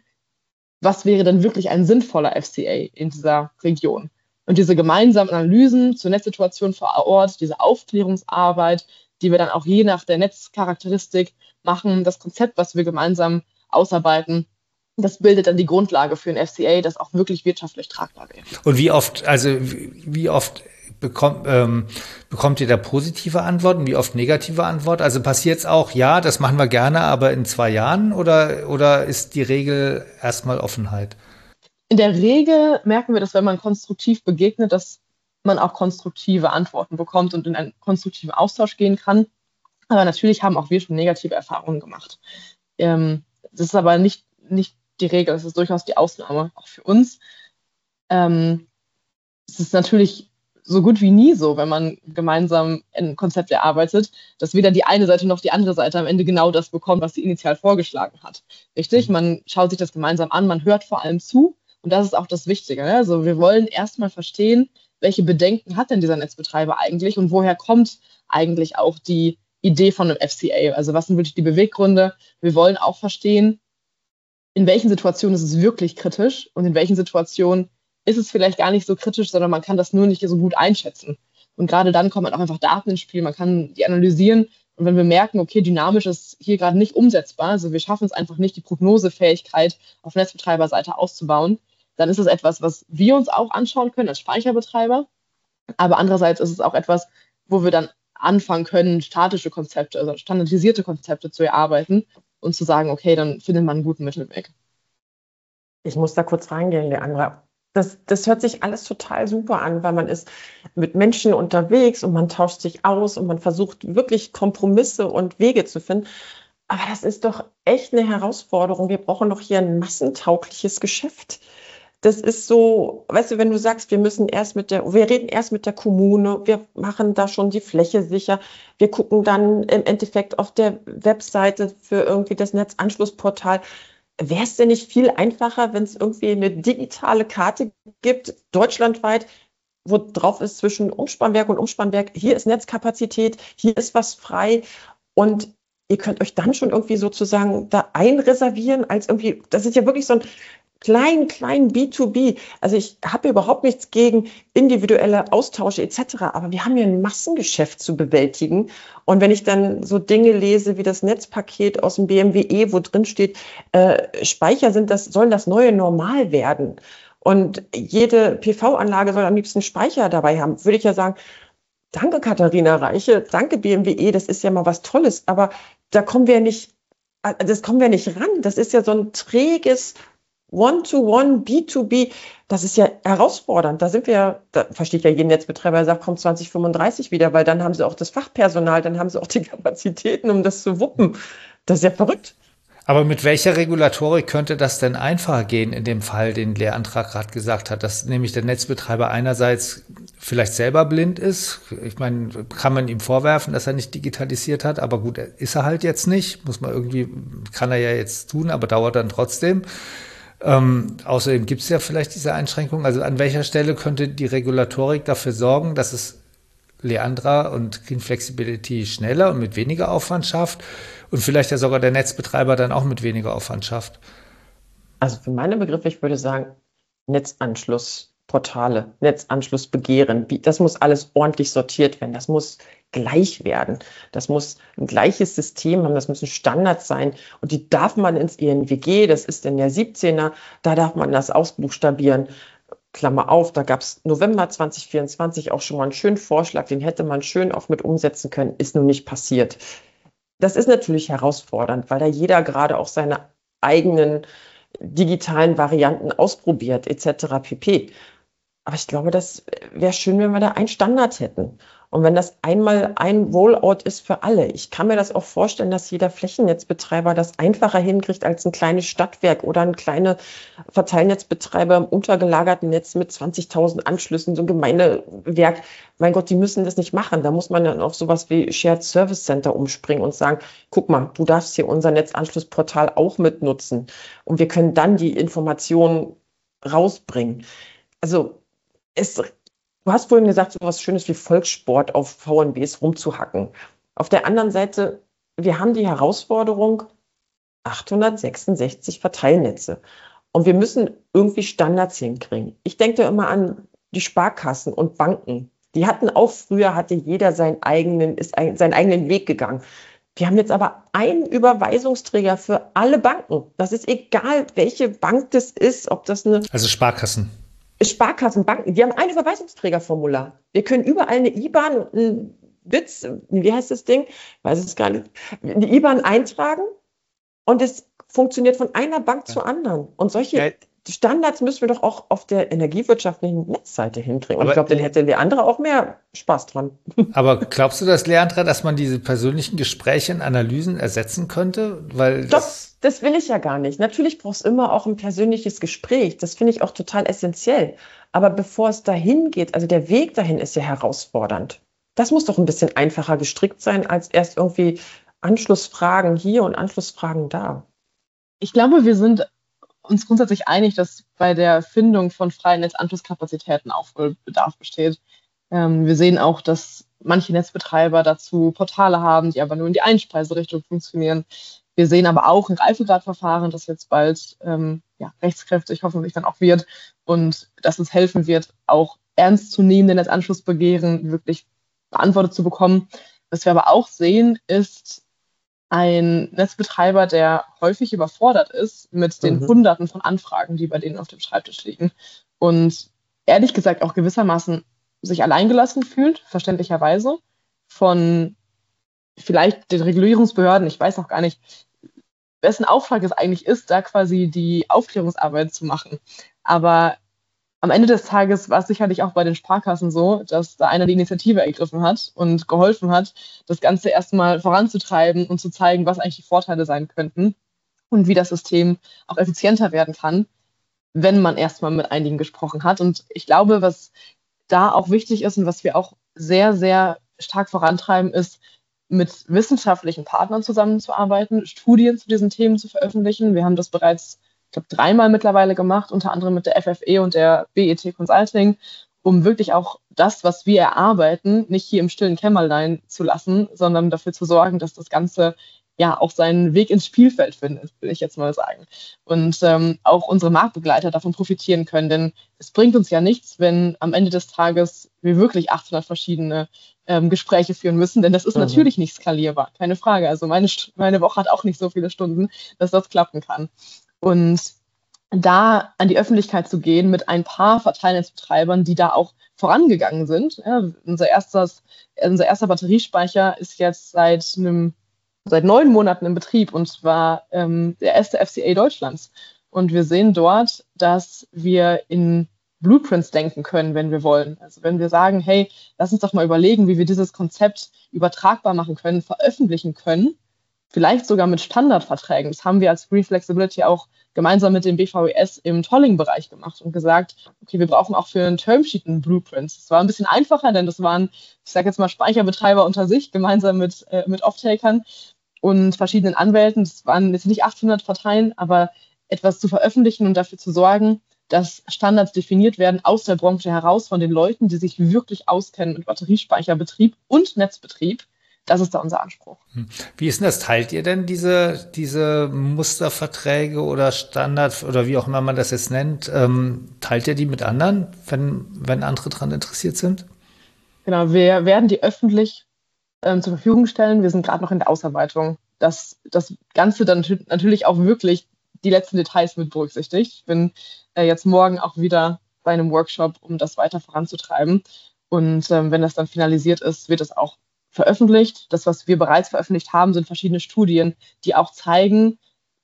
was wäre denn wirklich ein sinnvoller F C A in dieser Region. Und diese gemeinsamen Analysen zur Netzsituation vor Ort, diese Aufklärungsarbeit, die wir dann auch je nach der Netzcharakteristik machen, das Konzept, was wir gemeinsam ausarbeiten, das bildet dann die Grundlage für ein F C A, das auch wirklich wirtschaftlich tragbar wäre. Und wie oft, also wie oft bekommt, ähm, bekommt ihr da positive Antworten, wie oft negative Antworten? Also passiert es auch, ja, das machen wir gerne, aber in zwei Jahren, oder, oder ist die Regel erstmal Offenheit? In der Regel merken wir, dass wenn man konstruktiv begegnet, dass man auch konstruktive Antworten bekommt und in einen konstruktiven Austausch gehen kann. Aber natürlich haben auch wir schon negative Erfahrungen gemacht. Ähm, das ist aber nicht, nicht die Regel, das ist durchaus die Ausnahme, auch für uns. Ähm, es ist natürlich so gut wie nie so, wenn man gemeinsam ein Konzept erarbeitet, dass weder die eine Seite noch die andere Seite am Ende genau das bekommt, was sie initial vorgeschlagen hat. Richtig? Man schaut sich das gemeinsam an, man hört vor allem zu, und das ist auch das Wichtige. Ne? Also wir wollen erstmal verstehen, welche Bedenken hat denn dieser Netzbetreiber eigentlich und woher kommt eigentlich auch die Idee von einem F C A? Also was sind wirklich die Beweggründe? Wir wollen auch verstehen, in welchen Situationen ist es wirklich kritisch und in welchen Situationen ist es vielleicht gar nicht so kritisch, sondern man kann das nur nicht so gut einschätzen. Und gerade dann kommen auch einfach Daten ins Spiel, man kann die analysieren. Und wenn wir merken, okay, dynamisch ist hier gerade nicht umsetzbar, also wir schaffen es einfach nicht, die Prognosefähigkeit auf Netzbetreiberseite auszubauen, dann ist es etwas, was wir uns auch anschauen können als Speicherbetreiber. Aber andererseits ist es auch etwas, wo wir dann anfangen können, statische Konzepte, also standardisierte Konzepte zu erarbeiten und zu sagen, okay, dann findet man einen guten Mittelweg. Ich muss da kurz reingehen, Leandra. Das, das hört sich alles total super an, weil man ist mit Menschen unterwegs und man tauscht sich aus und man versucht wirklich Kompromisse und Wege zu finden. Aber das ist doch echt eine Herausforderung. Wir brauchen doch hier ein massentaugliches Geschäft. Das ist so, weißt du, wenn du sagst, wir müssen erst mit der, wir reden erst mit der Kommune, wir machen da schon die Fläche sicher, wir gucken dann im Endeffekt auf der Webseite für irgendwie das Netzanschlussportal. Wäre es denn nicht viel einfacher, wenn es irgendwie eine digitale Karte gibt, deutschlandweit, wo drauf ist zwischen Umspannwerk und Umspannwerk, hier ist Netzkapazität, hier ist was frei, und ihr könnt euch dann schon irgendwie sozusagen da einreservieren als irgendwie, das ist ja wirklich so ein klein, klein B zwei B. Also ich habe überhaupt nichts gegen individuelle Austausche et cetera. Aber wir haben hier ein Massengeschäft zu bewältigen. Und wenn ich dann so Dinge lese wie das Netzpaket aus dem B M W E, wo drin steht, äh, Speicher sind das, sollen das neue Normal werden. Und jede P V-Anlage soll am liebsten Speicher dabei haben, würde ich ja sagen, danke Katharina Reiche, danke B M W E, das ist ja mal was Tolles. Aber da kommen wir nicht, das kommen wir nicht ran. Das ist ja so ein träges One-to-One, B zwei B, das ist ja herausfordernd. Da sind wir ja, da versteht ja jeden Netzbetreiber, der sagt, kommt zwanzig fünfunddreißig wieder, weil dann haben sie auch das Fachpersonal, dann haben sie auch die Kapazitäten, um das zu wuppen. Das ist ja verrückt. Aber mit welcher Regulatorik könnte das denn einfacher gehen in dem Fall, den der Antrag gerade gesagt hat, dass nämlich der Netzbetreiber einerseits vielleicht selber blind ist? Ich meine, kann man ihm vorwerfen, dass er nicht digitalisiert hat, aber gut, ist er halt jetzt nicht, muss man irgendwie, kann er ja jetzt tun, aber dauert dann trotzdem. Ähm, außerdem gibt es ja vielleicht diese Einschränkungen. Also an welcher Stelle könnte die Regulatorik dafür sorgen, dass es Leandra und Green Flexibility schneller und mit weniger Aufwand schafft und vielleicht ja sogar der Netzbetreiber dann auch mit weniger Aufwand schafft? Also für meine Begriffe, ich würde sagen, Netzanschlussportale, Netzanschlussbegehren, das muss alles ordentlich sortiert werden. Das muss gleich werden. Das muss ein gleiches System haben, das müssen Standards sein und die darf man ins E N W G, das ist denn der siebzehner, da darf man das ausbuchstabieren. Klammer auf, da gab es November zwanzig vierundzwanzig auch schon mal einen schönen Vorschlag, den hätte man schön auch mit umsetzen können, ist nun nicht passiert. Das ist natürlich herausfordernd, weil da jeder gerade auch seine eigenen digitalen Varianten ausprobiert, et cetera pp. Aber ich glaube, das wäre schön, wenn wir da einen Standard hätten. Und wenn das einmal ein Rollout ist für alle. Ich kann mir das auch vorstellen, dass jeder Flächennetzbetreiber das einfacher hinkriegt als ein kleines Stadtwerk oder ein kleiner Verteilnetzbetreiber im untergelagerten Netz mit zwanzigtausend Anschlüssen, so ein Gemeindewerk. Mein Gott, die müssen das nicht machen. Da muss man dann auf sowas wie Shared Service Center umspringen und sagen, guck mal, du darfst hier unser Netzanschlussportal auch mitnutzen. Und wir können dann die Informationen rausbringen. Also es Du hast vorhin gesagt, so was Schönes wie Volkssport auf V N Bs rumzuhacken. Auf der anderen Seite, wir haben die Herausforderung achthundertsechsundsechzig Verteilnetze. Und wir müssen irgendwie Standards hinkriegen. Ich denke immer an die Sparkassen und Banken. Die hatten auch früher, hatte jeder seinen eigenen, ist ein, seinen eigenen Weg gegangen. Wir haben jetzt aber einen Überweisungsträger für alle Banken. Das ist egal, welche Bank das ist, ob das eine... Also Sparkassen. Sparkassen, Banken, die haben ein Überweisungsträgerformular. Wir können überall eine I B A N, ein Witz, wie heißt das Ding? Weiß es gar nicht. Eine I B A N eintragen und es funktioniert von einer Bank ja. zur anderen. Und solche ja. Standards müssen wir doch auch auf der energiewirtschaftlichen Netzseite hinkriegen. Und aber ich glaube, dann hätte Leandra auch mehr Spaß dran. Aber glaubst du, dass Leandra, dass man diese persönlichen Gespräche und Analysen ersetzen könnte? Weil das Doch, das will ich ja gar nicht. Natürlich braucht es immer auch ein persönliches Gespräch. Das finde ich auch total essentiell. Aber bevor es dahin geht, also der Weg dahin ist ja herausfordernd. Das muss doch ein bisschen einfacher gestrickt sein, als erst irgendwie Anschlussfragen hier und Anschlussfragen da. Ich glaube, wir sind uns grundsätzlich einig, dass bei der Findung von freien Netzanschlusskapazitäten Aufholbedarf besteht. Ähm, wir sehen auch, dass manche Netzbetreiber dazu Portale haben, die aber nur in die Einspeiserichtung funktionieren. Wir sehen aber auch ein Reifegradverfahren, das jetzt bald ähm, ja, rechtskräftig hoffentlich dann auch wird und dass es helfen wird, auch ernstzunehmende Netzanschlussbegehren wirklich beantwortet zu bekommen. Was wir aber auch sehen, ist ein Netzbetreiber, der häufig überfordert ist mit den mhm. Hunderten von Anfragen, die bei denen auf dem Schreibtisch liegen und ehrlich gesagt auch gewissermaßen sich alleingelassen fühlt, verständlicherweise, von vielleicht den Regulierungsbehörden, ich weiß auch gar nicht, wessen Auftrag es eigentlich ist, da quasi die Aufklärungsarbeit zu machen. Aber am Ende des Tages war es sicherlich auch bei den Sparkassen so, dass da einer die Initiative ergriffen hat und geholfen hat, das Ganze erstmal voranzutreiben und zu zeigen, was eigentlich die Vorteile sein könnten und wie das System auch effizienter werden kann, wenn man erstmal mit einigen gesprochen hat. Und ich glaube, was da auch wichtig ist und was wir auch sehr, sehr stark vorantreiben, ist, mit wissenschaftlichen Partnern zusammenzuarbeiten, Studien zu diesen Themen zu veröffentlichen. Wir haben das bereits, ich glaube, dreimal mittlerweile gemacht, unter anderem mit der F F E und der B E T Consulting, um wirklich auch das, was wir erarbeiten, nicht hier im stillen Kämmerlein zu lassen, sondern dafür zu sorgen, dass das Ganze ja auch seinen Weg ins Spielfeld findet, will ich jetzt mal sagen. Und ähm, auch unsere Marktbegleiter davon profitieren können, denn es bringt uns ja nichts, wenn am Ende des Tages wir wirklich achthundert verschiedene ähm, Gespräche führen müssen, denn das ist mhm. natürlich nicht skalierbar, keine Frage. Also meine, meine Woche hat auch nicht so viele Stunden, dass das klappen kann. Und da an die Öffentlichkeit zu gehen mit ein paar Verteilnetzbetreibern, die da auch vorangegangen sind. Ja, unser, erstes, unser erster Batteriespeicher ist jetzt seit einem seit neun Monaten im Betrieb und zwar ähm, der erste F C A Deutschlands. Und wir sehen dort, dass wir in Blueprints denken können, wenn wir wollen. Also wenn wir sagen, hey, lass uns doch mal überlegen, wie wir dieses Konzept übertragbar machen können, veröffentlichen können, vielleicht sogar mit Standardverträgen. Das haben wir als Green Flexibility auch gemeinsam mit dem B V E S im Tolling-Bereich gemacht und gesagt, okay, wir brauchen auch für einen Termsheet einen Blueprint. Das war ein bisschen einfacher, denn das waren, ich sage jetzt mal, Speicherbetreiber unter sich, gemeinsam mit, äh, mit Off-Takern und verschiedenen Anwälten. Das waren jetzt nicht achthundert Parteien, aber etwas zu veröffentlichen und dafür zu sorgen, dass Standards definiert werden aus der Branche heraus von den Leuten, die sich wirklich auskennen mit Batteriespeicherbetrieb und Netzbetrieb. Das ist da unser Anspruch. Wie ist denn das? Teilt ihr denn diese, diese Musterverträge oder Standard oder wie auch immer man das jetzt nennt, ähm, teilt ihr die mit anderen, wenn, wenn andere daran interessiert sind? Genau, wir werden die öffentlich ähm, zur Verfügung stellen. Wir sind gerade noch in der Ausarbeitung, dass das Ganze dann natürlich auch wirklich die letzten Details mit berücksichtigt. Ich bin äh, jetzt morgen auch wieder bei einem Workshop, um das weiter voranzutreiben. Und ähm, wenn das dann finalisiert ist, wird es auch veröffentlicht. Das, was wir bereits veröffentlicht haben, sind verschiedene Studien, die auch zeigen,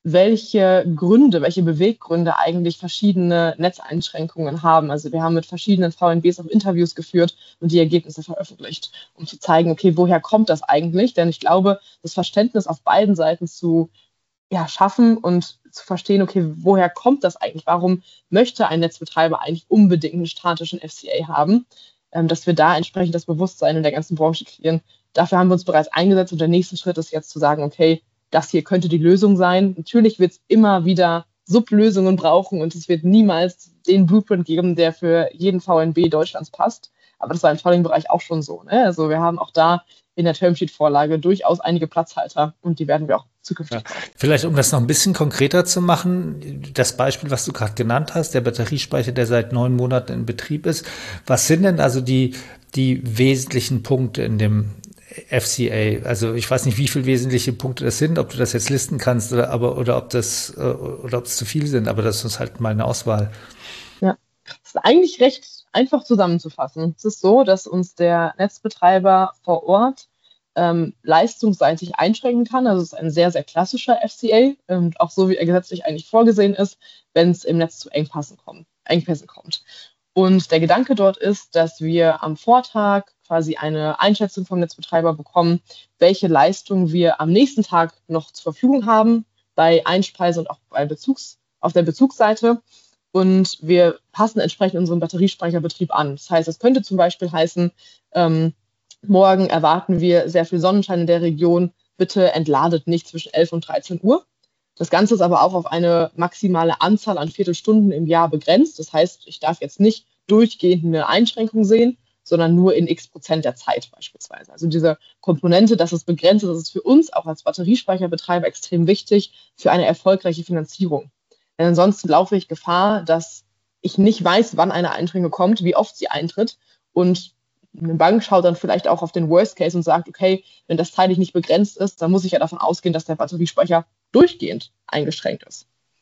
welche Gründe, welche Beweggründe eigentlich verschiedene Netzeinschränkungen haben. Also wir haben mit verschiedenen V N Bs auch Interviews geführt und die Ergebnisse veröffentlicht, um zu zeigen, okay, woher kommt das eigentlich? Denn ich glaube, das Verständnis auf beiden Seiten zu ja, schaffen und zu verstehen, okay, woher kommt das eigentlich? Warum möchte ein Netzbetreiber eigentlich unbedingt einen statischen F C A haben? Ähm, dass wir da entsprechend das Bewusstsein in der ganzen Branche kreieren. Dafür haben wir uns bereits eingesetzt und der nächste Schritt ist jetzt zu sagen, okay, das hier könnte die Lösung sein. Natürlich wird es immer wieder Sublösungen brauchen und es wird niemals den Blueprint geben, der für jeden V N B Deutschlands passt. Aber das war im Tolling-Bereich auch schon so. Ne? Also wir haben auch da in der Termsheet-Vorlage durchaus einige Platzhalter und die werden wir auch zukünftig ja. Vielleicht, um das noch ein bisschen konkreter zu machen, das Beispiel, was du gerade genannt hast, der Batteriespeicher, der seit neun Monaten in Betrieb ist. Was sind denn also die, die wesentlichen Punkte in dem F C A? Also ich weiß nicht, wie viele wesentliche Punkte das sind, ob du das jetzt listen kannst oder, aber, oder ob das oder ob es zu viele sind, aber das ist halt mal eine Auswahl. Ja, das ist eigentlich recht einfach zusammenzufassen. Es ist so, dass uns der Netzbetreiber vor Ort ähm, leistungsseitig einschränken kann. Also es ist ein sehr, sehr klassischer F C A, ähm, auch so wie er gesetzlich eigentlich vorgesehen ist, wenn es im Netz zu Engpässen kommt, Engpässen kommt. Und der Gedanke dort ist, dass wir am Vortag quasi eine Einschätzung vom Netzbetreiber bekommen, welche Leistung wir am nächsten Tag noch zur Verfügung haben bei Einspeise und auch bei Bezugs, auf der Bezugsseite. Und wir passen entsprechend unseren Batteriespeicherbetrieb an. Das heißt, es könnte zum Beispiel heißen, ähm, morgen erwarten wir sehr viel Sonnenschein in der Region, bitte entladet nicht zwischen elf und dreizehn Uhr. Das Ganze ist aber auch auf eine maximale Anzahl an Viertelstunden im Jahr begrenzt. Das heißt, ich darf jetzt nicht durchgehend eine Einschränkung sehen, sondern nur in x Prozent der Zeit beispielsweise. Also diese Komponente, dass es begrenzt ist, das ist für uns auch als Batteriespeicherbetreiber extrem wichtig für eine erfolgreiche Finanzierung. Denn ansonsten laufe ich Gefahr, dass ich nicht weiß, wann eine Einschränkung kommt, wie oft sie eintritt. Und eine Bank schaut dann vielleicht auch auf den Worst Case und sagt, okay, wenn das zeitlich nicht begrenzt ist, dann muss ich ja davon ausgehen, dass der Batteriespeicher durchgehend eingeschränkt ist.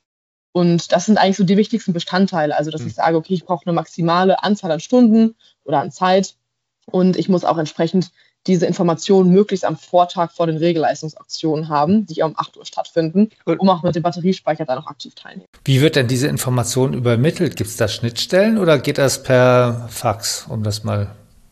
Und das sind eigentlich so die wichtigsten Bestandteile. Also, dass ich sage, okay, ich brauche eine maximale Anzahl an Stunden oder an Zeit. Und ich muss auch entsprechend diese Informationen möglichst am Vortag vor den Regelleistungsauktionen haben, die ja um acht Uhr stattfinden, um auch mit dem Batteriespeicher dann auch aktiv teilnehmen. Wie wird denn diese Information übermittelt? Gibt es da Schnittstellen oder geht das per Fax, um das mal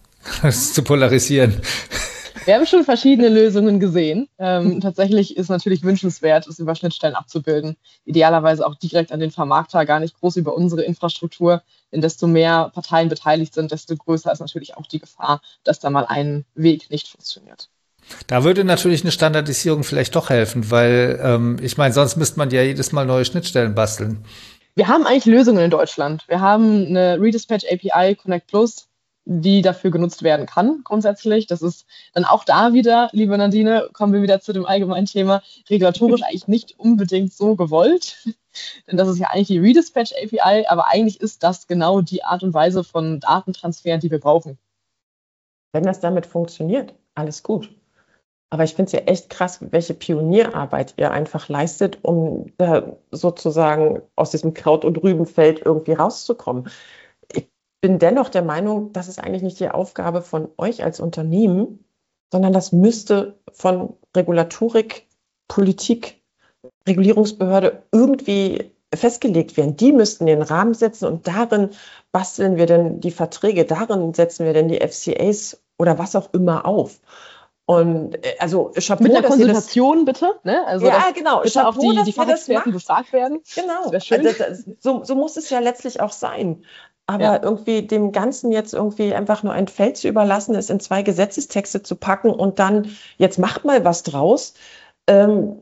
zu polarisieren? Wir haben schon verschiedene Lösungen gesehen. Ähm, tatsächlich ist natürlich wünschenswert, es über Schnittstellen abzubilden. Idealerweise auch direkt an den Vermarkter, gar nicht groß über unsere Infrastruktur. Denn desto mehr Parteien beteiligt sind, desto größer ist natürlich auch die Gefahr, dass da mal ein Weg nicht funktioniert. Da würde natürlich eine Standardisierung vielleicht doch helfen, weil ähm, ich meine, sonst müsste man ja jedes Mal neue Schnittstellen basteln. Wir haben eigentlich Lösungen in Deutschland. Wir haben eine Redispatch A P I, Connect Plus, die dafür genutzt werden kann, grundsätzlich. Das ist dann auch da wieder, liebe Nadine, kommen wir wieder zu dem allgemeinen Thema, regulatorisch eigentlich nicht unbedingt so gewollt. Denn das ist ja eigentlich die Redispatch-A P I, aber eigentlich ist das genau die Art und Weise von Datentransfer, die wir brauchen. Wenn das damit funktioniert, alles gut. Aber ich finde es ja echt krass, welche Pionierarbeit ihr einfach leistet, um da sozusagen aus diesem Kraut- und Rübenfeld irgendwie rauszukommen. Ich bin dennoch der Meinung, das ist eigentlich nicht die Aufgabe von euch als Unternehmen, sondern das müsste von Regulatorik, Politik, Regulierungsbehörde irgendwie festgelegt werden. Die müssten den Rahmen setzen und darin basteln wir dann die Verträge, darin setzen wir dann die F C As oder was auch immer auf. Und äh, also Chapeau, Mit einer dass ihr das, Konsultation bitte, ne? Also ja, dass genau, bitte auch Chapeau, die, dass die ihr das Fachexperten macht. befragt werden. Genau, Das wäre schön. also das, so, so muss es ja letztlich auch sein. Aber Ja. irgendwie dem Ganzen jetzt irgendwie einfach nur ein Feld zu überlassen, es in zwei Gesetzestexte zu packen und dann, jetzt macht mal was draus. Ähm,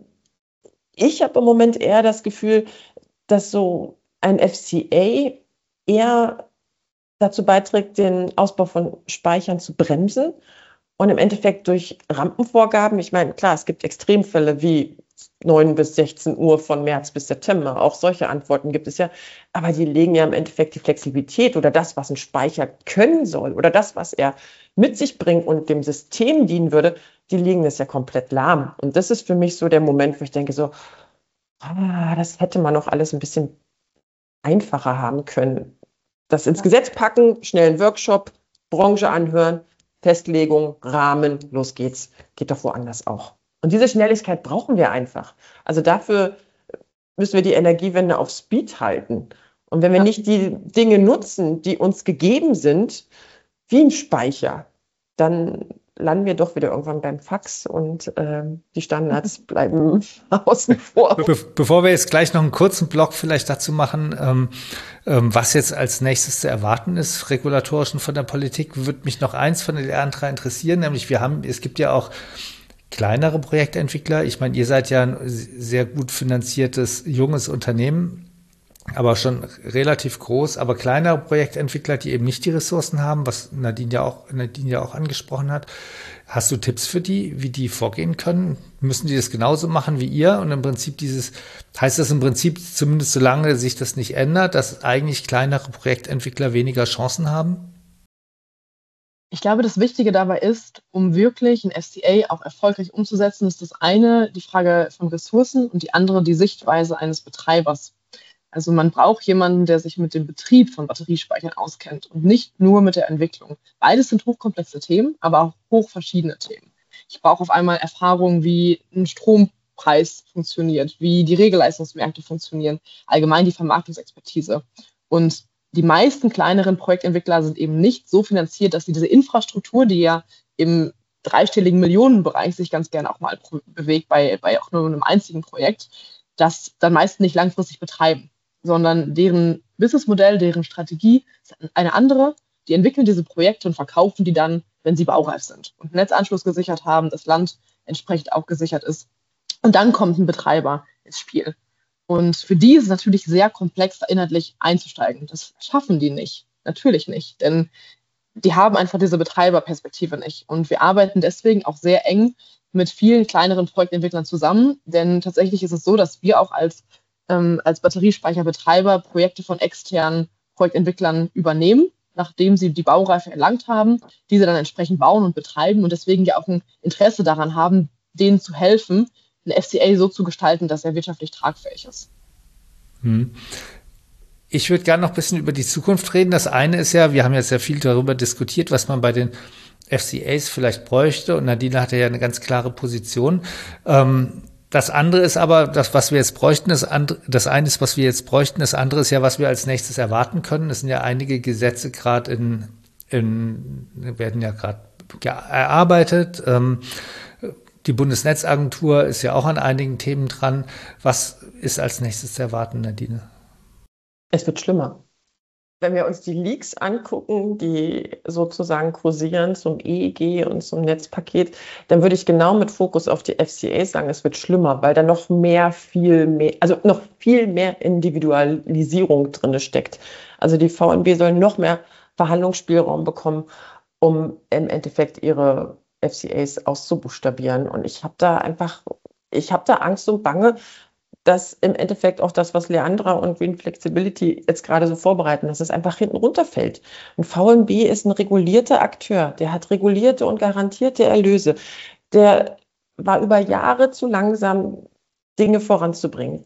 ich habe im Moment eher das Gefühl, dass so ein F C A eher dazu beiträgt, den Ausbau von Speichern zu bremsen. Und im Endeffekt durch Rampenvorgaben, ich meine, klar, es gibt Extremfälle wie neun bis sechzehn Uhr von März bis September, auch solche Antworten gibt es ja, aber die legen ja im Endeffekt die Flexibilität oder das, was ein Speicher können soll oder das, was er mit sich bringt und dem System dienen würde, die legen das ja komplett lahm. Und das ist für mich so der Moment, wo ich denke so, ah, das hätte man noch alles ein bisschen einfacher haben können. Das ins Gesetz packen, schnell einen Workshop, Branche anhören, Festlegung, Rahmen, los geht's. Geht doch woanders auch. Und diese Schnelligkeit brauchen wir einfach. Also dafür müssen wir die Energiewende auf Speed halten. Und wenn wir Ja. nicht die Dinge nutzen, die uns gegeben sind, wie ein Speicher, dann landen wir doch wieder irgendwann beim Fax und äh, die Standards bleiben außen vor. Be bevor wir jetzt gleich noch einen kurzen Block vielleicht dazu machen, ähm, ähm, was jetzt als nächstes zu erwarten ist, regulatorisch und von der Politik, würde mich noch eins von der Leandra interessieren, nämlich wir haben, es gibt ja auch kleinere Projektentwickler. Ich meine, ihr seid ja ein sehr gut finanziertes, junges Unternehmen, aber schon relativ groß, aber kleinere Projektentwickler, die eben nicht die Ressourcen haben, was Nadine ja auch, Nadine ja auch angesprochen hat. Hast du Tipps für die, wie die vorgehen können? Müssen die das genauso machen wie ihr? Und im Prinzip dieses, heißt das im Prinzip, zumindest solange sich das nicht ändert, dass eigentlich kleinere Projektentwickler weniger Chancen haben? Ich glaube, das Wichtige dabei ist, um wirklich ein F C A auch erfolgreich umzusetzen, ist das eine die Frage von Ressourcen und die andere die Sichtweise eines Betreibers. Also man braucht jemanden, der sich mit dem Betrieb von Batteriespeichern auskennt und nicht nur mit der Entwicklung. Beides sind hochkomplexe Themen, aber auch hochverschiedene Themen. Ich brauche auf einmal Erfahrung, wie ein Strompreis funktioniert, wie die Regelleistungsmärkte funktionieren, allgemein die Vermarktungsexpertise. Und die meisten kleineren Projektentwickler sind eben nicht so finanziert, dass sie diese Infrastruktur, die ja im dreistelligen Millionenbereich sich ganz gerne auch mal bewegt, bei, bei auch nur einem einzigen Projekt, das dann meist nicht langfristig betreiben, sondern deren Businessmodell, deren Strategie ist eine andere. Die entwickeln diese Projekte und verkaufen die dann, wenn sie baureif sind und Netzanschluss gesichert haben, das Land entsprechend auch gesichert ist. Und dann kommt ein Betreiber ins Spiel. Und für die ist es natürlich sehr komplex, da inhaltlich einzusteigen. Das schaffen die nicht. Natürlich nicht. Denn die haben einfach diese Betreiberperspektive nicht. Und wir arbeiten deswegen auch sehr eng mit vielen kleineren Projektentwicklern zusammen. Denn tatsächlich ist es so, dass wir auch als, ähm, als Batteriespeicherbetreiber Projekte von externen Projektentwicklern übernehmen, nachdem sie die Baureife erlangt haben, diese dann entsprechend bauen und betreiben und deswegen ja auch ein Interesse daran haben, denen zu helfen, ein F C A so zu gestalten, dass er wirtschaftlich tragfähig ist. Hm. Ich würde gerne noch ein bisschen über die Zukunft reden. Das eine ist ja, wir haben jetzt sehr viel darüber diskutiert, was man bei den F C As vielleicht bräuchte. Und Nadine hatte ja eine ganz klare Position. Ähm, das andere ist aber, das, was wir jetzt bräuchten, das, andere, das eine ist, was wir jetzt bräuchten, das andere ist ja, was wir als nächstes erwarten können. Es sind ja einige Gesetze gerade in, in, werden ja gerade erarbeitet. Ähm, Die Bundesnetzagentur ist ja auch an einigen Themen dran. Was ist als nächstes zu erwarten, Nadine? Es wird schlimmer. Wenn wir uns die Leaks angucken, die sozusagen kursieren zum E E G und zum Netzpaket, dann würde ich genau mit Fokus auf die F C As sagen, es wird schlimmer, weil da noch mehr, viel mehr, also noch viel mehr Individualisierung drin steckt. Also die V N B sollen noch mehr Verhandlungsspielraum bekommen, um im Endeffekt ihre F C As auszubuchstabieren. Und ich habe da einfach, ich habe da Angst und Bange, dass im Endeffekt auch das, was Leandra und Green Flexibility jetzt gerade so vorbereiten, dass es einfach hinten runterfällt. Ein V N B ist ein regulierter Akteur, der hat regulierte und garantierte Erlöse. Der war über Jahre zu langsam, Dinge voranzubringen.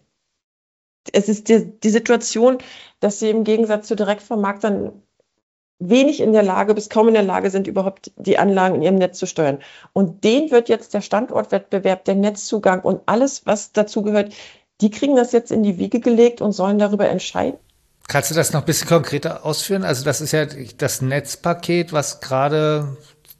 Es ist die, die Situation, dass sie im Gegensatz zu Direktvermarktern wenig in der Lage bis kaum in der Lage sind, überhaupt die Anlagen in ihrem Netz zu steuern. Und denen wird jetzt der Standortwettbewerb, der Netzzugang und alles, was dazu gehört, die kriegen das jetzt in die Wiege gelegt und sollen darüber entscheiden. Kannst du das noch ein bisschen konkreter ausführen? Also das ist ja das Netzpaket, was gerade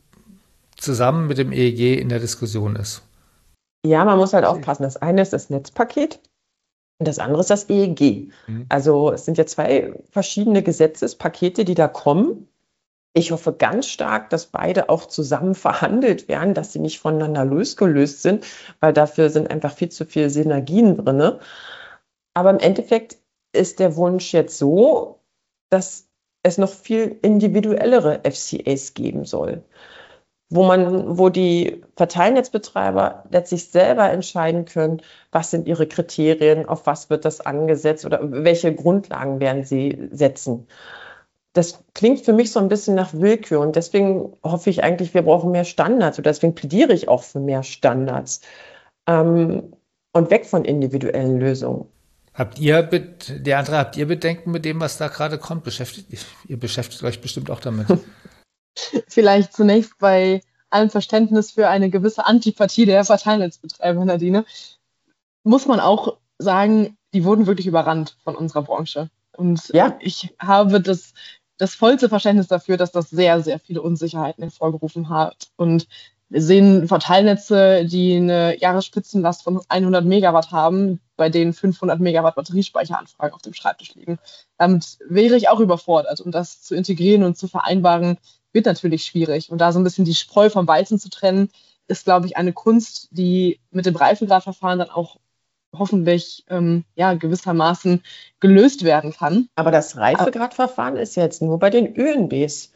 zusammen mit dem E E G in der Diskussion ist. Ja, man muss halt aufpassen. Das eine ist das Netzpaket und das andere ist das E E G. Mhm. Also es sind ja zwei verschiedene Gesetzespakete, die da kommen. Ich hoffe ganz stark, dass beide auch zusammen verhandelt werden, dass sie nicht voneinander losgelöst sind, weil dafür sind einfach viel zu viele Synergien drin. Aber im Endeffekt ist der Wunsch jetzt so, dass es noch viel individuellere F C As geben soll, wo man, wo die Verteilnetzbetreiber letztlich selber entscheiden können, was sind ihre Kriterien, auf was wird das angesetzt oder welche Grundlagen werden sie setzen. Das klingt für mich so ein bisschen nach Willkür und deswegen hoffe ich eigentlich, wir brauchen mehr Standards und deswegen plädiere ich auch für mehr Standards ähm, und weg von individuellen Lösungen. Habt ihr, der andere, habt ihr Bedenken mit dem, was da gerade kommt? Beschäftigt, ihr beschäftigt euch bestimmt auch damit. Vielleicht zunächst bei allem Verständnis für eine gewisse Antipathie der Verteilnetzbetreiber, Nadine, muss man auch sagen, die wurden wirklich überrannt von unserer Branche. Und ja. ich habe das, das vollste Verständnis dafür, dass das sehr, sehr viele Unsicherheiten hervorgerufen hat. Und wir sehen Verteilnetze, die eine Jahresspitzenlast von hundert Megawatt haben, bei denen fünfhundert Megawatt Batteriespeicheranfragen auf dem Schreibtisch liegen. Damit wäre ich auch überfordert. Und das zu integrieren und zu vereinbaren, wird natürlich schwierig. Und da so ein bisschen die Spreu vom Weizen zu trennen, ist, glaube ich, eine Kunst, die mit dem Reifegradverfahren dann auch hoffentlich ähm, ja, gewissermaßen gelöst werden kann. Aber das Reifegradverfahren ist jetzt nur bei den Ö N Bs.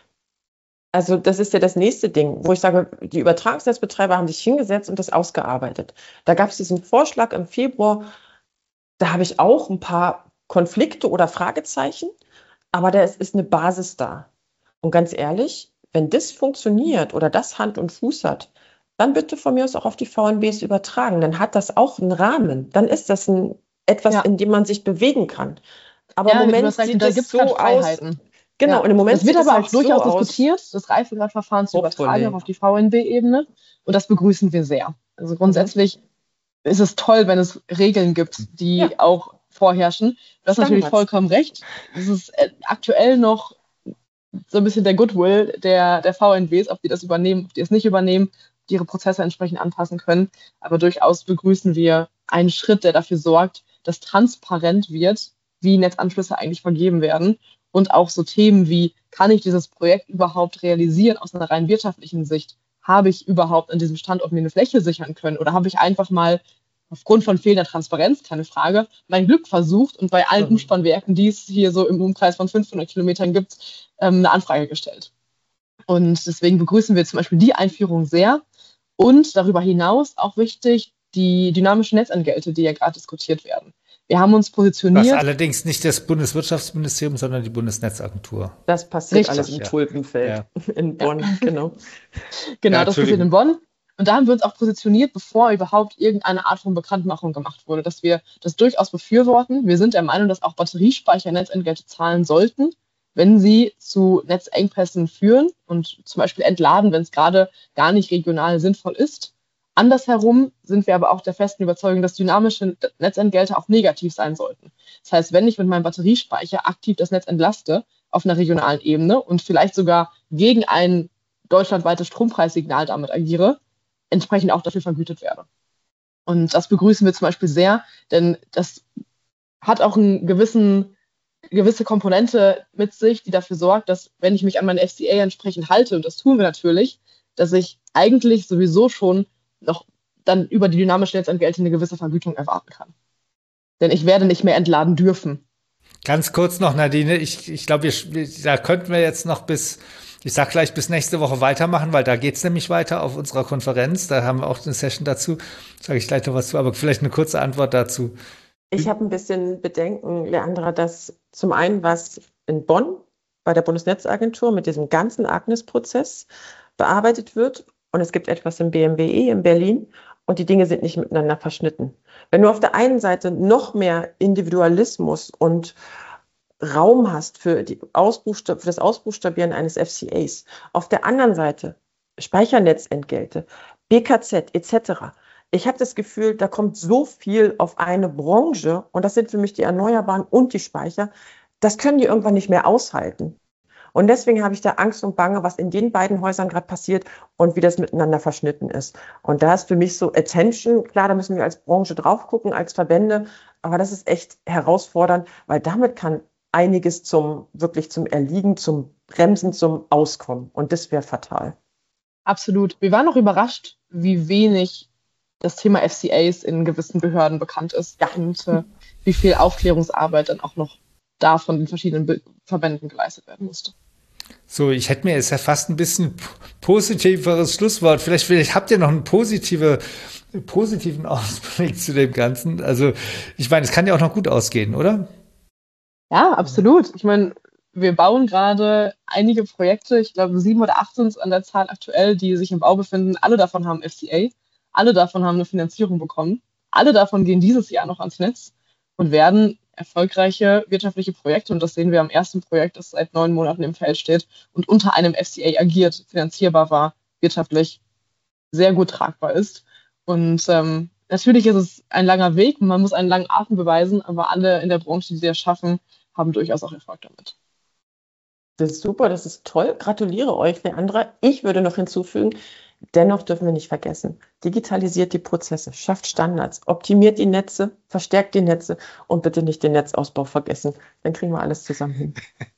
Also das ist ja das nächste Ding, wo ich sage, die Übertragungsnetzbetreiber haben sich hingesetzt und das ausgearbeitet. Da gab es diesen Vorschlag im Februar, da habe ich auch ein paar Konflikte oder Fragezeichen, aber da ist, ist eine Basis da. Und ganz ehrlich, wenn das funktioniert oder das Hand und Fuß hat, dann bitte von mir aus auch auf die V N Bs übertragen. Dann hat das auch einen Rahmen. Dann ist das ein, etwas, ja. in dem man sich bewegen kann. Aber ja, im Moment sieht da es so aus. Genau, ja. Und im Moment das wird aber auch halt durchaus so diskutiert, das Reifegradverfahren zu übertragen auf die V N B-Ebene. Und das begrüßen wir sehr. Also grundsätzlich mhm. ist es toll, wenn es Regeln gibt, die ja. auch vorherrschen. Du hast natürlich vollkommen recht. Es ist aktuell noch so ein bisschen der Goodwill der, der V N Bs, ob die das übernehmen, ob die es nicht übernehmen, die ihre Prozesse entsprechend anpassen können. Aber durchaus begrüßen wir einen Schritt, der dafür sorgt, dass transparent wird, wie Netzanschlüsse eigentlich vergeben werden. Und auch so Themen wie, kann ich dieses Projekt überhaupt realisieren aus einer rein wirtschaftlichen Sicht? Habe ich überhaupt an diesem Standort mir eine Fläche sichern können? Oder habe ich einfach mal aufgrund von fehlender Transparenz, keine Frage, mein Glück versucht und bei allen Umspannwerken, die es hier so im Umkreis von fünfhundert Kilometern gibt, ähm, eine Anfrage gestellt? Und deswegen begrüßen wir zum Beispiel die Einführung sehr. Und darüber hinaus auch wichtig, die dynamischen Netzentgelte, die ja gerade diskutiert werden. Wir haben uns positioniert. Was allerdings nicht das Bundeswirtschaftsministerium, sondern die Bundesnetzagentur. Das passiert Richtig. alles im ja. Tulpenfeld ja. in Bonn, ja. genau. Genau, ja, das passiert in Bonn. Und da haben wir uns auch positioniert, bevor überhaupt irgendeine Art von Bekanntmachung gemacht wurde, dass wir das durchaus befürworten. Wir sind der Meinung, dass auch Batteriespeicher Netzentgelte zahlen sollten, wenn sie zu Netzengpässen führen und zum Beispiel entladen, wenn es gerade gar nicht regional sinnvoll ist. Andersherum sind wir aber auch der festen Überzeugung, dass dynamische Netzentgelte auch negativ sein sollten. Das heißt, wenn ich mit meinem Batteriespeicher aktiv das Netz entlaste auf einer regionalen Ebene und vielleicht sogar gegen ein deutschlandweites Strompreissignal damit agiere, entsprechend auch dafür vergütet werde. Und das begrüßen wir zum Beispiel sehr, denn das hat auch einen gewissen, gewisse Komponente mit sich, die dafür sorgt, dass, wenn ich mich an meine F C A entsprechend halte, und das tun wir natürlich, dass ich eigentlich sowieso schon noch dann über die dynamischen Netzentgelte eine gewisse Vergütung erwarten kann. Denn ich werde nicht mehr entladen dürfen. Ganz kurz noch, Nadine, ich, ich glaube, da könnten wir jetzt noch bis, ich sag gleich bis nächste Woche weitermachen, weil da geht's nämlich weiter auf unserer Konferenz. Da haben wir auch eine Session dazu. Sage ich gleich noch was zu, aber vielleicht eine kurze Antwort dazu. Ich habe ein bisschen Bedenken, Leandra, dass zum einen was in Bonn bei der Bundesnetzagentur mit diesem ganzen Agnes-Prozess bearbeitet wird und es gibt etwas im B M W E in Berlin und die Dinge sind nicht miteinander verschnitten. Wenn du auf der einen Seite noch mehr Individualismus und Raum hast für, die Ausbuchstab- für das Ausbuchstabieren eines F C As, auf der anderen Seite Speichernetzentgelte, B K Z et cetera. Ich habe das Gefühl, da kommt so viel auf eine Branche und das sind für mich die Erneuerbaren und die Speicher, das können die irgendwann nicht mehr aushalten. Und deswegen habe ich da Angst und Bange, was in den beiden Häusern gerade passiert und wie das miteinander verschnitten ist. Und da ist für mich so Attention, klar, da müssen wir als Branche drauf gucken, als Verbände, aber das ist echt herausfordernd, weil damit kann einiges zum wirklich zum Erliegen, zum Bremsen, zum Auskommen. Und das wäre fatal. Absolut. Wir waren auch überrascht, wie wenig das Thema F C As in gewissen Behörden bekannt ist ja. und äh, wie viel Aufklärungsarbeit dann auch noch da von den verschiedenen Be- Verbänden geleistet werden musste. So, ich hätte mir jetzt ja fast ein bisschen positiveres Schlusswort. Vielleicht, vielleicht habt ihr noch einen positive, positiven Ausblick zu dem Ganzen. Also, ich meine, es kann ja auch noch gut ausgehen, oder? Ja, absolut. Ich meine, wir bauen gerade einige Projekte, ich glaube sieben oder acht sind es an der Zahl aktuell, die sich im Bau befinden. Alle davon haben F C A, alle davon haben eine Finanzierung bekommen. Alle davon gehen dieses Jahr noch ans Netz und werden erfolgreiche wirtschaftliche Projekte, und das sehen wir am ersten Projekt, das seit neun Monaten im Feld steht und unter einem F C A agiert, finanzierbar war, wirtschaftlich sehr gut tragbar ist. Und ähm, natürlich ist es ein langer Weg, man muss einen langen Atem beweisen, aber alle in der Branche, die das schaffen, haben durchaus auch Erfolg damit. Das ist super, das ist toll. Gratuliere euch, Leandra. Ich würde noch hinzufügen, dennoch dürfen wir nicht vergessen, digitalisiert die Prozesse, schafft Standards, optimiert die Netze, verstärkt die Netze und bitte nicht den Netzausbau vergessen. Dann kriegen wir alles zusammen hin.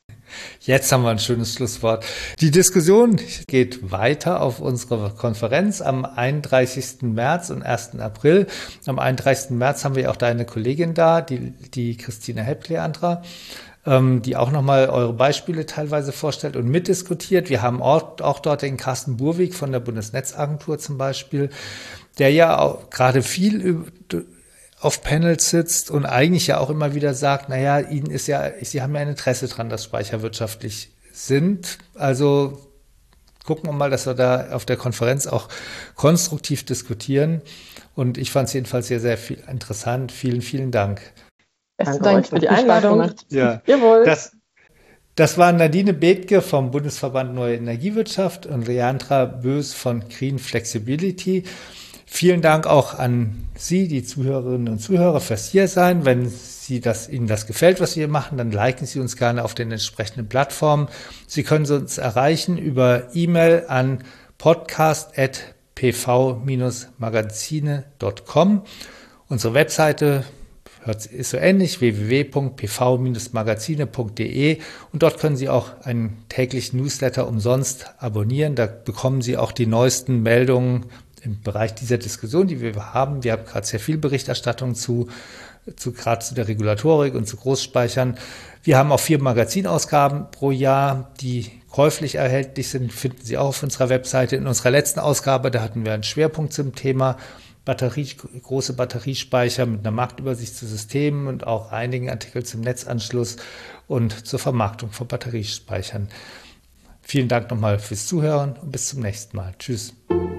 Jetzt haben wir ein schönes Schlusswort. Die Diskussion geht weiter auf unserer Konferenz am einunddreißigsten März und ersten April. Am einunddreißigsten März haben wir auch deine Kollegin da, die, die Christine Hepp, Leandra, ähm, die auch nochmal eure Beispiele teilweise vorstellt und mitdiskutiert. Wir haben auch, auch dort den Carsten Burwig von der Bundesnetzagentur zum Beispiel, der ja auch gerade viel über auf Panels sitzt und eigentlich ja auch immer wieder sagt, naja, Ihnen ist ja, Sie haben ja ein Interesse dran, dass Speicher wirtschaftlich sind. Also gucken wir mal, dass wir da auf der Konferenz auch konstruktiv diskutieren. Und ich fand es jedenfalls sehr, sehr viel interessant. Vielen, vielen Dank. Besten Dank für die Einladung. Ja, jawohl. Das, das war Nadine Bethke vom Bundesverband Neue Energiewirtschaft und Leandra Bös von Green Flexibility. Vielen Dank auch an Sie, die Zuhörerinnen und Zuhörer, fürs Hiersein. Wenn Sie das, Ihnen das gefällt, was wir machen, dann liken Sie uns gerne auf den entsprechenden Plattformen. Sie können uns erreichen über E-Mail an podcast at p v magazine punkt com. Unsere Webseite ist so ähnlich, w w w punkt p v magazine punkt d e, und dort können Sie auch einen täglichen Newsletter umsonst abonnieren. Da bekommen Sie auch die neuesten Meldungen im Bereich dieser Diskussion, die wir haben. Wir haben gerade sehr viel Berichterstattung zu, zu gerade zu der Regulatorik und zu Großspeichern. Wir haben auch vier Magazinausgaben pro Jahr, die käuflich erhältlich sind, finden Sie auch auf unserer Webseite. In unserer letzten Ausgabe, da hatten wir einen Schwerpunkt zum Thema Batterie, große Batteriespeicher mit einer Marktübersicht zu Systemen und auch einigen Artikeln zum Netzanschluss und zur Vermarktung von Batteriespeichern. Vielen Dank nochmal fürs Zuhören und bis zum nächsten Mal. Tschüss.